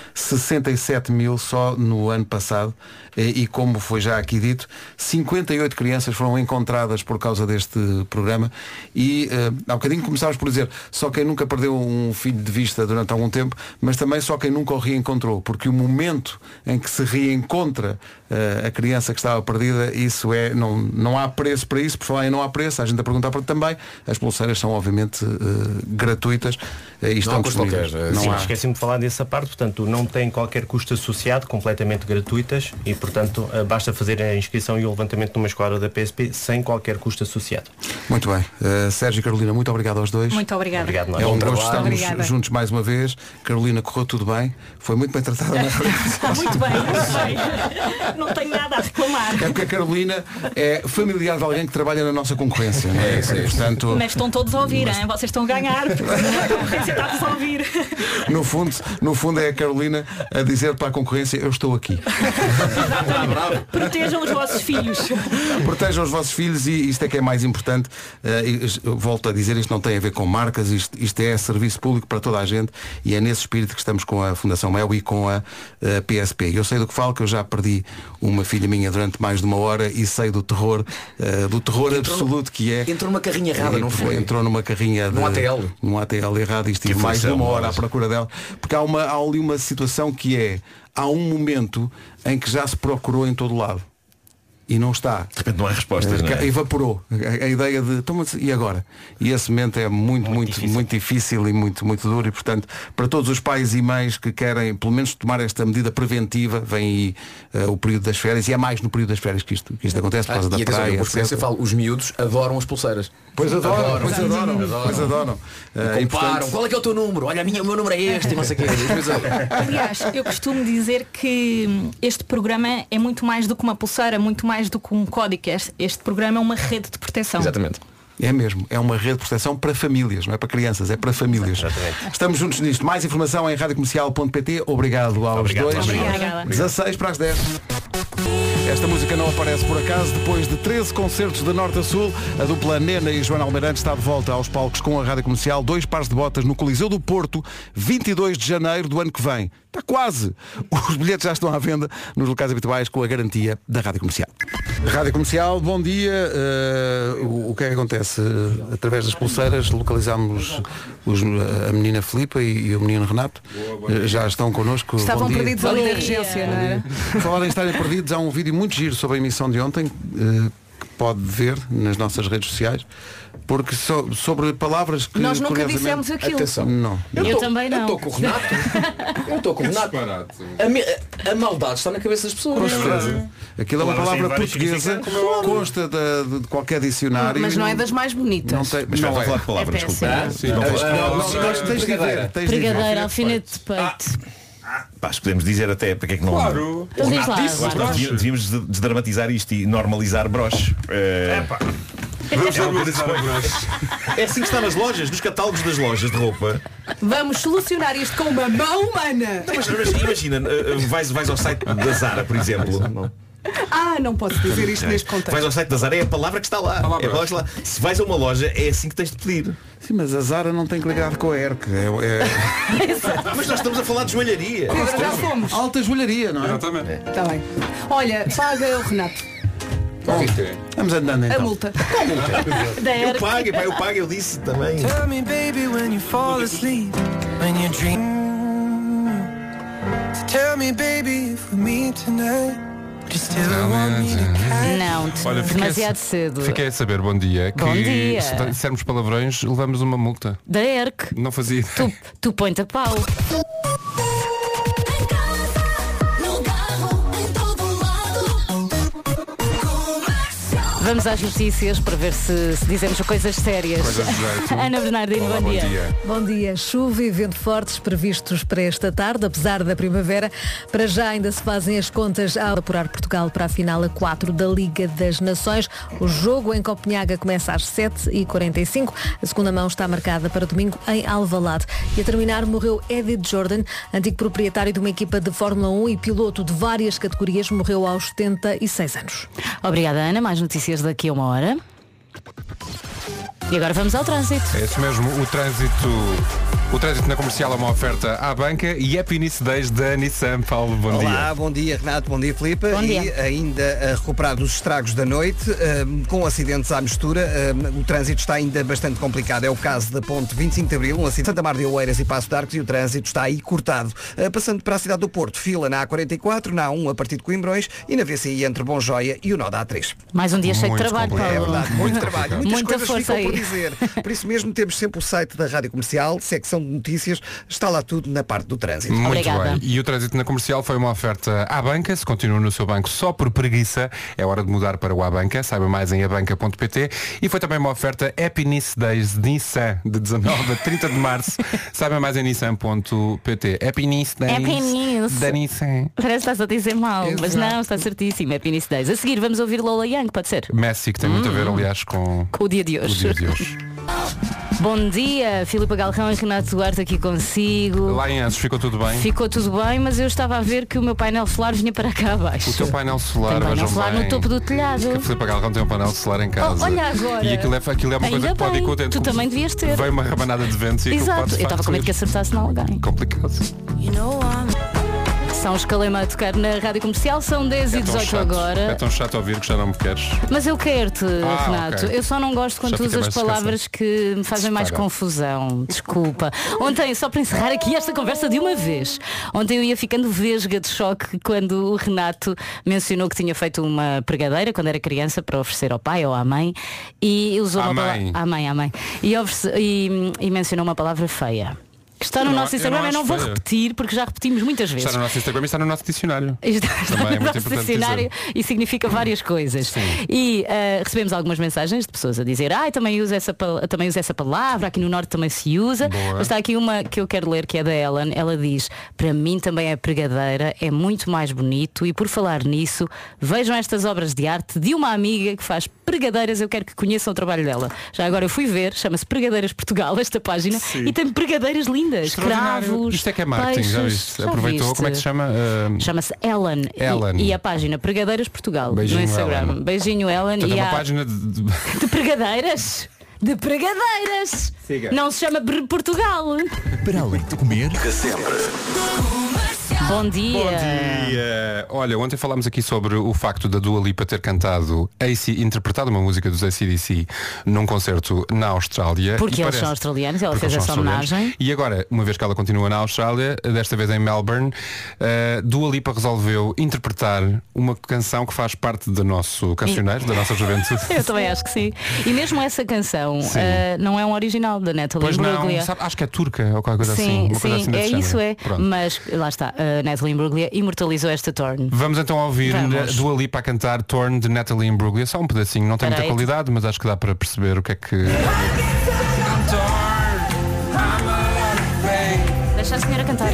67 mil só no ano passado e como foi já aqui dito, 58 crianças foram encontradas por causa deste programa e há bocadinho começámos por dizer só quem nunca perdeu um filho de vista durante algum tempo, mas também só quem nunca o reencontrou, porque o momento em que se reencontra a criança que estava perdida, isso é, não há preço para isso. Por falar em não há preço, a gente a perguntar para também, as pulseiras são obviamente gratuitas e estão disponíveis. Sim, esqueci-me de falar dessa parte, portanto não tem qualquer custo associado, completamente gratuitas e, portanto, basta fazer a inscrição e o levantamento numa esquadra da PSP sem qualquer custo associado. Muito bem. Sérgio e Carolina, muito obrigado aos dois. Muito obrigada. Obrigado, é um gosto estarmos juntos mais uma vez. Carolina, correu tudo bem? Foi muito bem tratada na Muito bem, muito bem. Não tenho nada a reclamar. É porque a Carolina é familiar de alguém que trabalha na nossa concorrência, não é? Portanto, mas estão todos a ouvir, hein? Vocês estão a ganhar, porque a concorrência está-vos a ouvir. No fundo é a Carolina a dizer para a concorrência, eu estou aqui. Protejam os vossos filhos. Protejam os vossos filhos e isto é que é mais importante. Volto a dizer, isto não tem a ver com marcas, isto é serviço público para toda a gente e é nesse espírito que estamos com a Fundação Mel e com a PSP. Eu sei do que falo, que eu já perdi uma filha minha durante mais de uma hora e sei do terror absoluto que é. Entrou numa carrinha errada, não foi? Entrou numa carrinha num ATL errado e estive mais de uma hora à procura dela. Porque há ali uma situação que há um momento em que já se procurou em todo lado e não está. De repente não há respostas, não é? Evaporou a ideia de e agora? E esse momento é muito difícil e muito duro e, portanto, para todos os pais e mães que querem pelo menos tomar esta medida preventiva, vem aí o período das férias e é mais no período das férias que isto acontece por causa da praia. Por experiência eu falo, os miúdos adoram as pulseiras. Pois adoram. Comparam, qual é que é o teu número? Olha, o meu número é este e não sei o quê. Aliás, eu costumo dizer que este programa é muito mais do que uma pulseira, muito mais do que um código. Este programa é uma rede de proteção. Exatamente. É mesmo, é uma rede de proteção para famílias, não é para crianças, é para famílias. Exatamente. Estamos juntos nisto. Mais informação em radiocomercial.pt. Obrigado aos dois. Obrigada. 16 para as 10. Esta música não aparece por acaso. Depois de 13 concertos de norte a sul, a dupla Nena e Joana Almeirante está de volta aos palcos com a Rádio Comercial. 2 pares de botas no Coliseu do Porto, 22 de janeiro do ano que vem. Está quase. Os bilhetes já estão à venda nos locais habituais com a garantia da Rádio Comercial. Rádio Comercial, bom dia. O que é que acontece? Através das pulseiras localizámos a menina Filipa e o menino Renato. Já estão connosco. Estavam bom dia. perdidos ali na regência, não é? Falar em estarem perdidos, há um vídeo muito giro sobre a emissão de ontem que pode ver nas nossas redes sociais, porque sobre palavras que nós nunca dissemos aquilo. Atenção. Não. Eu também não. Eu estou com o Renato. A maldade está na cabeça das pessoas. Aquilo é uma palavra portuguesa, consta de qualquer dicionário. Mas não é das mais bonitas. Não tem, mas não vai falar de palavras, desculpa. Tens de ver. Pregadeira, alfinete de peito. Podemos dizer até para que é que não. Claro. Devíamos desdramatizar isto e normalizar broche. É assim que está nas lojas, nos catálogos das lojas de roupa. Vamos solucionar isto com uma mão humana. Mas imagina, vais ao site da Zara, por exemplo. Não posso dizer isto neste contexto. Vais ao site da Zara, é a palavra que está lá. Se vais a uma loja, é assim que tens de pedir. Sim, mas a Zara não tem que ligar com a ERC. Mas nós estamos a falar de joalharia. Agora já fomos. Alta joalharia, não é? Exatamente. Está bem. Olha, paga o Renato. Bom, vamos andando então. A multa. Eu pago, eu disse também. Tell me, baby, when you fall asleep, when you dream. Tell me, baby, if we meet tonight. Não, olha, demasiado cedo. Fiquei a saber, bom dia, que bom dia. se dissermos palavrões, levamos uma multa. Da ERC. Não fazia. Tu põe-te a pau. Vamos às notícias para ver se dizemos coisas sérias. Coisas de jeito. Ana Bernardino, Olá, bom dia. Bom dia. Chuva e vento fortes previstos para esta tarde, apesar da primavera. Para já ainda se fazem as contas ao apurar Portugal para a final a 4 da Liga das Nações. O jogo em Copenhaga começa às 7h45. A segunda mão está marcada para domingo em Alvalade. E a terminar morreu Eddie Jordan, antigo proprietário de uma equipa de Fórmula 1 e piloto de várias categorias, morreu aos 76 anos. Obrigada, Ana. Mais notícias daqui a uma hora. E agora vamos ao trânsito. É isso mesmo, o trânsito na comercial é uma oferta à banca e Happy Nice Days da Nissan. Paulo, bom dia. Olá, bom dia Renato, bom dia Filipe. Bom dia. E ainda a recuperar dos estragos da noite, com acidentes à mistura, o trânsito está ainda bastante complicado. É o caso da ponte 25 de Abril, um acidente de Santa Mar de Oeiras e Passo de Arcos, e o trânsito está aí cortado. Passando para a cidade do Porto, fila na A44, na A1 a partir de Coimbrões e na VCI entre Bom Joia e o nó da A3. Mais um dia cheio de trabalho, Paulo. É verdade, muito trabalho. Muitas Muita coisas força ficam aí. por dizer. Por isso mesmo temos sempre o site da Rádio Comercial, secção de notícias, está lá tudo na parte do trânsito. Muito Obrigada. bem. E o trânsito na comercial foi uma oferta à banca. Se continua no seu banco só por preguiça, é hora de mudar para o Abanca. Saiba mais em abanca.pt. E foi também uma oferta Happy Nice Days de Nissan, de 19 a 30 de março. Saiba mais em nissan.pt. Happy Nice Days Happy Nice. da Nissan. Parece que estás a dizer mal, mas não, está certíssimo. Happy Nice Days. A seguir vamos ouvir Lola Young, pode ser? Messi, que tem muito a ver, aliás, com O dia de o hoje. dia de hoje. Bom dia, Filipe Galrão e Renato Duarte aqui consigo. Lá em Anjos ficou tudo bem? Ficou tudo bem, mas eu estava a ver que o meu painel solar vinha para cá abaixo. O teu painel solar, Tem painel vejam solar bem. no topo do telhado. Que a Filipe Galrão tem um painel solar em casa. Olha agora. E aquilo é uma coisa Ainda que pode ir bem, com o tempo. tu também devias ter. Veio uma rabanada de ventos e aquilo Exato, pode, de eu estava facto, com medo ir que acertasse em alguém. complicado. São os Calema a tocar na Rádio Comercial, são 10 e 18 agora. É tão chato ouvir que já não me queres. Mas eu quero-te, Renato. ok. Eu só não gosto quando Já tu fiquei usas mais palavras que me fazem mais Dispara. confusão. Desculpa. Ontem, só para encerrar aqui esta conversa de uma vez, ontem eu ia ficando vesga de choque quando o Renato mencionou que tinha feito uma pregadeira quando era criança para oferecer ao pai ou à mãe e usou À uma mãe. palavra. À mãe. E mencionou uma palavra feia. Que está no Eu não- nosso eu Instagram, não eu não acho vou feia. repetir porque já repetimos muitas vezes. Está no nosso Instagram e está no nosso dicionário. Está Também é no muito nosso importante dicionário e significa várias coisas. E recebemos algumas mensagens de pessoas a dizer também uso essa palavra, aqui no Norte também se usa. Boa. Mas está aqui uma que eu quero ler, que é da Ellen. Ela diz, para mim também é pregadeira, é muito mais bonito e por falar nisso, vejam estas obras de arte de uma amiga que faz pregadeiras, eu quero que conheçam o trabalho dela. Já agora eu fui ver, chama-se Pregadeiras Portugal, esta página, Sim. e tem pregadeiras lindas, Extraordinário. cravos, Isto é que é marketing, já peixes. viste? Aproveitou, viste? como é que se chama? Chama-se Ellen. Ellen. E a página Pregadeiras Portugal Beijinho, no Instagram. Ellen. Beijinho, Ellen. Portanto, E é uma há página de... de pregadeiras. De pregadeiras. Siga. Não se chama Portugal. Para além de comer, Bom dia. Bom dia! Olha, ontem falámos aqui sobre o facto da Dua Lipa ter cantado, interpretado uma música dos AC/DC num concerto na Austrália. Porque E eles são australianos, ela fez eles essa são australianos. homenagem. E agora, uma vez que ela continua na Austrália, desta vez em Melbourne, Dua Lipa resolveu interpretar uma canção que faz parte do nosso cancioneiro, da nossa juventude. Eu também acho que sim. E mesmo essa canção não é um original da Natalie Pois não, Imbruglia. sabe, acho que é turca ou qualquer coisa assim. Sim, Uma coisa sim, assim desse isso género. é. Pronto. Mas lá está, a Natalie Imbruglia imortalizou esta Torn. Vamos então ouvir Vamos. Dua Lipa a cantar Torn de Natalie Imbruglia. Só um pedacinho, não tem muita Peraí. qualidade, mas acho que dá para perceber o que é que... Deixa a senhora cantar.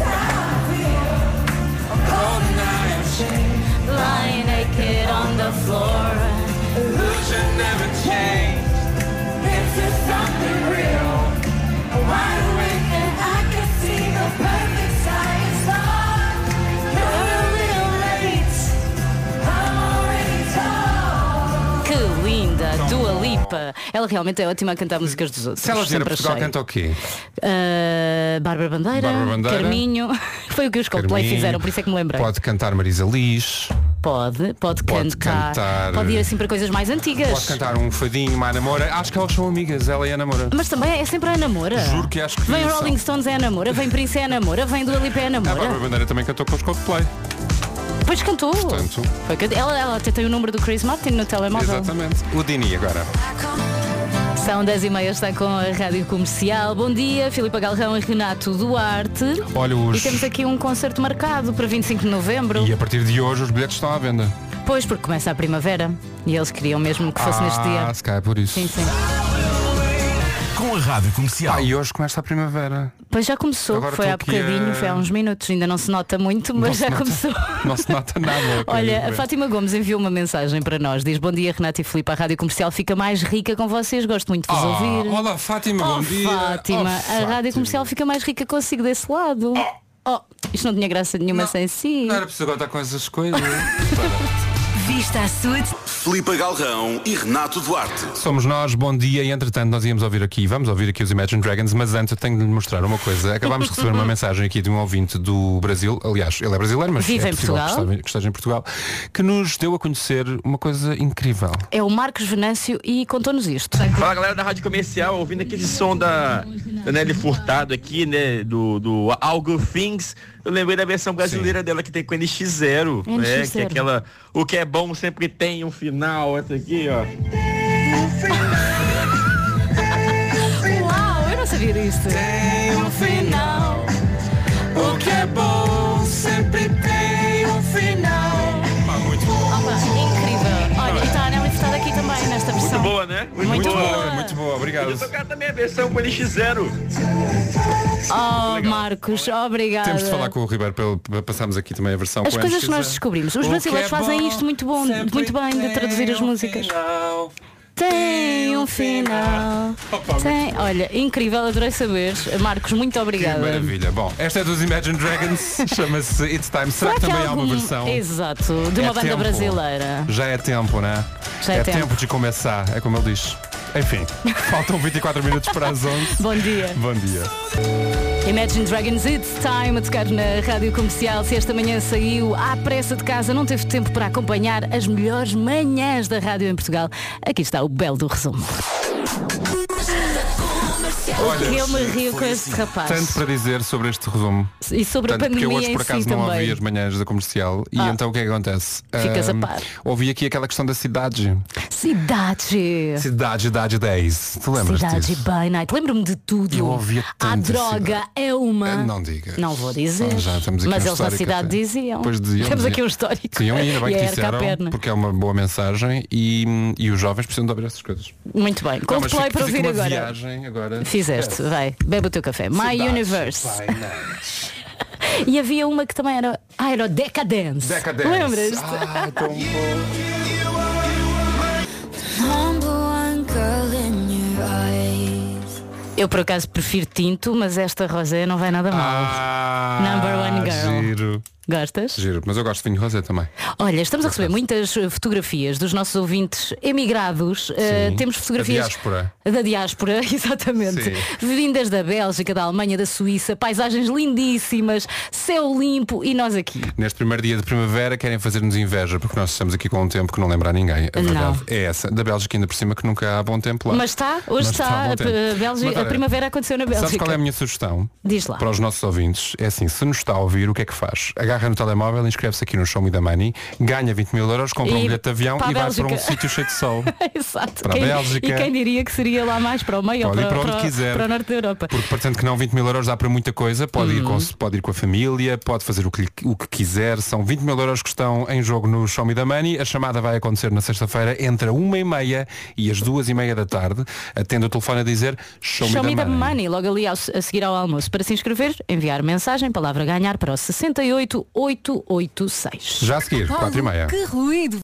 Lying naked on the floor. Illusion never changed. This is something real. Wide awake and I can see the perfect science law. You're a little late. I'm already told. Que linda, Dua Lipa. Ela realmente é ótima a cantar músicas dos outros. Se ela vier a Sempre Portugal, achei. canta o quê? Bárbara Bandeira, Bárbara Bandeira. Carminho. Foi o que os Coldplay Carminho. fizeram, por isso é que me lembrei. Pode cantar Marisa Liz. Pode cantar. Pode ir assim para coisas mais antigas. Pode cantar um fadinho, uma Ana Moura. Acho que elas são amigas, ela e a Ana Moura. Mas também é sempre a Ana Moura. Juro que acho que Vem são. Rolling Stones é a Ana Moura, vem Prince é a Ana Moura, vem Dua Lipa é a Ana A Bárbara Moura. Bandeira também cantou com os Coldplay. Depois cantou. Portanto, Foi que ela até tem o número do Chris Martin no telemóvel. exatamente. O Dini agora. São 10h30, está com a Rádio Comercial. Bom dia, Filipe Galrão e Renato Duarte. Olha E temos aqui um concerto marcado para 25 de novembro. E a partir de hoje os bilhetes estão à venda. Pois, porque começa a primavera e eles queriam mesmo que fosse neste dia. Se calhar por isso. Sim, sim. Com a Rádio Comercial. E hoje começa a primavera. Pois já começou, Agora foi há estou aqui bocadinho, a- foi há uns minutos, ainda não se nota muito, mas já começou. Não se nota nada. Olha, a Fátima Gomes enviou uma mensagem para nós. Diz: bom dia, Renato e Filipe, a Rádio Comercial fica mais rica com vocês, gosto muito de vos ouvir. Olá, Fátima, bom dia. Fátima, a Rádio Comercial fica mais rica consigo desse lado. Isto não tinha graça nenhuma sem si. Não era preciso agora estar com essas coisas. Vista a sua... Filipe Galrão e Renato Duarte. Somos nós, bom dia. E entretanto nós vamos ouvir aqui os Imagine Dragons. Mas antes eu tenho de lhe mostrar uma coisa. Acabámos de receber uma mensagem aqui de um ouvinte do Brasil. Aliás, ele é brasileiro, mas vive é em possível Portugal. que esteja em Portugal, que nos deu a conhecer uma coisa incrível. É o Marcos Venâncio e contou-nos isto. Fala, galera da Rádio Comercial, ouvindo aquele som da Nelly Furtado aqui, né, do Algo Things. Eu lembrei da versão brasileira dela que tem com NX0, né, que é aquela, o que é bom sempre tem um final, essa aqui, ó. Uau, eu não sabia disto. Tem um final. O que é bom sempre tem um final. Muito bom. Incrível. Olha, e está a Nelly Furtado aqui também nesta versão. Muito boa, né? Muito boa. Muito boa, obrigado. Eu tocar também a versão com NX0. Oh, Marcos, obrigada. Temos de falar com o Ribeiro para passarmos aqui também a versão As com coisas NX0. que nós descobrimos. Os brasileiros fazem isto muito bem de traduzir as músicas. Tem um final. Tem. Olha, incrível, adorei saber. Marcos, muito Que obrigada. maravilha. Bom, esta é dos Imagine Dragons, chama-se It's Time. Será que também há uma versão? Exato, de uma banda tempo. brasileira. Já é tempo, né? Já é tempo. de começar, é como ele diz. Enfim, faltam 24 minutos para as 11. Bom dia. Bom dia. Imagine Dragons, It's Time, a tocar na Rádio Comercial. Se esta manhã saiu à pressa de casa, não teve tempo para acompanhar as melhores manhãs da rádio em Portugal, aqui está o belo do resumo. Olha, que eu me rio com este rapaz. Tanto para dizer sobre este resumo. E sobre Tanto a pandemia porque eu hoje por em si acaso não ouvi também. as manhãs da comercial. E então o que é que acontece? Ficas a par. Ouvi aqui aquela questão da cidade. Cidade. Cidade 10. Tu lembras Cidade disso? by night. Lembro-me de tudo. Eu ouvia A tanto droga é uma. Não digas. Não vou dizer. Já estamos aqui mas um eles na histórico cidade até. diziam. Pois diziam, Temos diziam. aqui um histórico. Sim, ainda bem E que a erca à disseram, perna. porque é uma boa mensagem e os jovens precisam de ouvir essas coisas. Muito bem. Não, mas Coldplay fiz para aqui ouvir uma agora. viagem agora. Fizeste, vai. Bebe o teu café. My Cidade Universe. by night. E havia uma que também era. Era o Decadence. Decadence. Lembras-te? Ah, tão Eu por acaso prefiro tinto, mas esta rosé não vai nada mal. Number one girl. Giro. Gostas? Giro, mas eu gosto de vinho rosé também. Olha, estamos a receber muitas fotografias dos nossos ouvintes emigrados. Temos fotografias da diáspora, exatamente. Sim. Vindas da Bélgica, da Alemanha, da Suíça, paisagens lindíssimas, céu limpo e nós aqui. Neste primeiro dia de primavera querem fazer-nos inveja porque nós estamos aqui com um tempo que não lembra a ninguém. A verdade é essa. Da Bélgica ainda por cima que nunca há bom tempo lá. Mas está, hoje Mas está. há bom tempo. A Bélgica, Mas olha, a primavera aconteceu na Bélgica. Sabes qual é a minha sugestão? Diz lá. Para os nossos ouvintes, é assim, se nos está a ouvir, o que é que faz? Agarra no telemóvel, inscreve-se aqui no Show Me the Money, ganha 20 mil euros, compra um bilhete de avião para a e vai Bélgica. para um sítio cheio de sol. Exato. Para a Bélgica. E quem diria que seria lá mais para o meio ou Pode ir para onde para quiser. o norte da Europa. Porque parecendo que não, 20 mil euros dá para muita coisa. Pode ir com a família, pode fazer o que quiser. São 20 mil euros que estão em jogo no Show Me the Money. A chamada vai acontecer na sexta-feira entre a 1h30 e as 2h30 da tarde. Atende o telefone a dizer Show Me the Money. Logo ali a seguir ao almoço. Para se inscrever, enviar mensagem, palavra ganhar para o 68886. Já a seguir, 4h30. Que ruído!